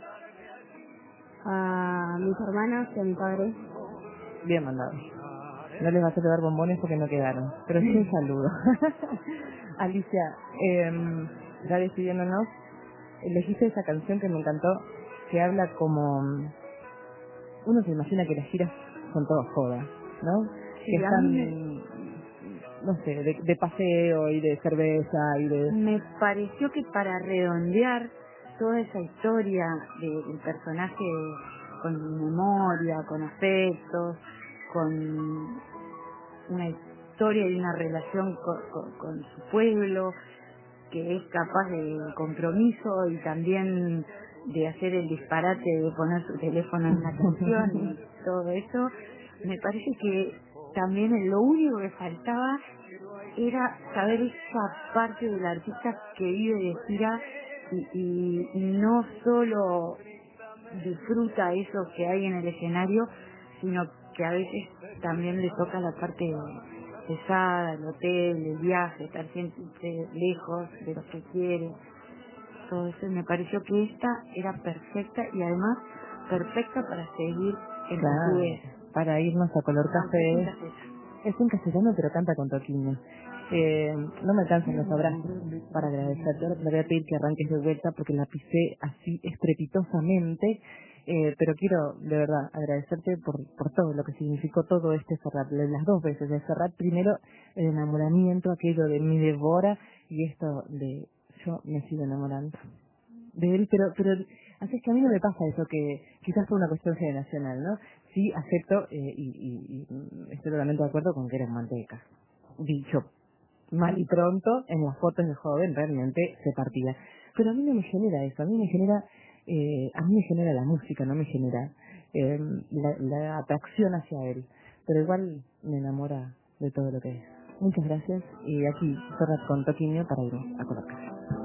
A mis hermanas y a mi padre. Bien mandado. No les vas a dar bombones porque no quedaron, pero sí un saludo. Alicia, ya despidiéndonos, elegiste esa canción que me encantó, que habla como... Uno se imagina que las giras son todas jodas, ¿no? Sí, que están no sé, de paseo y de cerveza y de... Me pareció que para redondear toda esa historia del personaje con memoria, con afectos, con una historia y una relación con su pueblo, que es capaz de compromiso y también de hacer el disparate de poner su teléfono en una canción y todo eso, me parece que también lo único que faltaba era saber esa parte del artista que vive de gira y no solo disfruta eso que hay en el escenario, sino que a veces también le toca la parte pesada, el hotel, el viaje, estar siempre lejos de lo que quiere. Todo eso, me pareció que esta era perfecta y además perfecta para seguir en portugués. Para irnos a Color Café. Es en castellano, pero canta con Toquinho. No me alcanzan los abrazos para agradecerte. Ahora te voy a pedir que arranques de vuelta porque la pisé así estrepitosamente. Pero quiero, de verdad, agradecerte por todo lo que significó todo este Serrat. Las dos veces de Serrat. Primero, el enamoramiento, aquello de mi devora, y esto de yo me sigo enamorando de él. Pero así es que a mí no me pasa eso, que quizás fue una cuestión generacional, ¿no? Sí, acepto y estoy totalmente de acuerdo con que eres manteca. Dicho mal y pronto, en las fotos de joven realmente se partía. Pero a mí no me genera eso, a mí me genera la música, no me genera la atracción hacia él. Pero igual me enamora de todo lo que es. Muchas gracias y aquí Serrat con Toquinho para irnos a Color Café.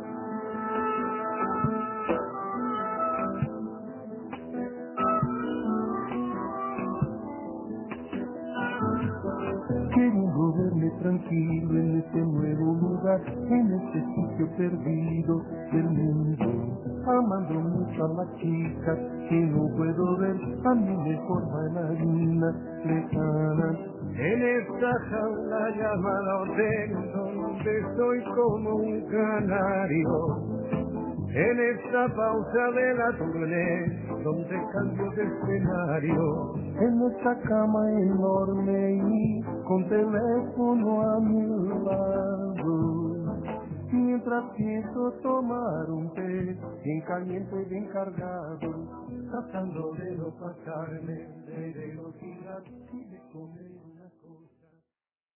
Queriendo verme tranquilo en este nuevo lugar, en este sitio perdido del mundo, amando mucho a la chica que no puedo ver, a mi mejor bailarina lejana. En esta jaula llamada hotel, donde soy como un canario, en esta pausa de la tournée, donde cambio de escenario, en esta cama enorme y con teléfono a mi lado, mientras pienso tomar un té, bien caliente y bien cargado, tratando de no pasarme de velocidad y de comer.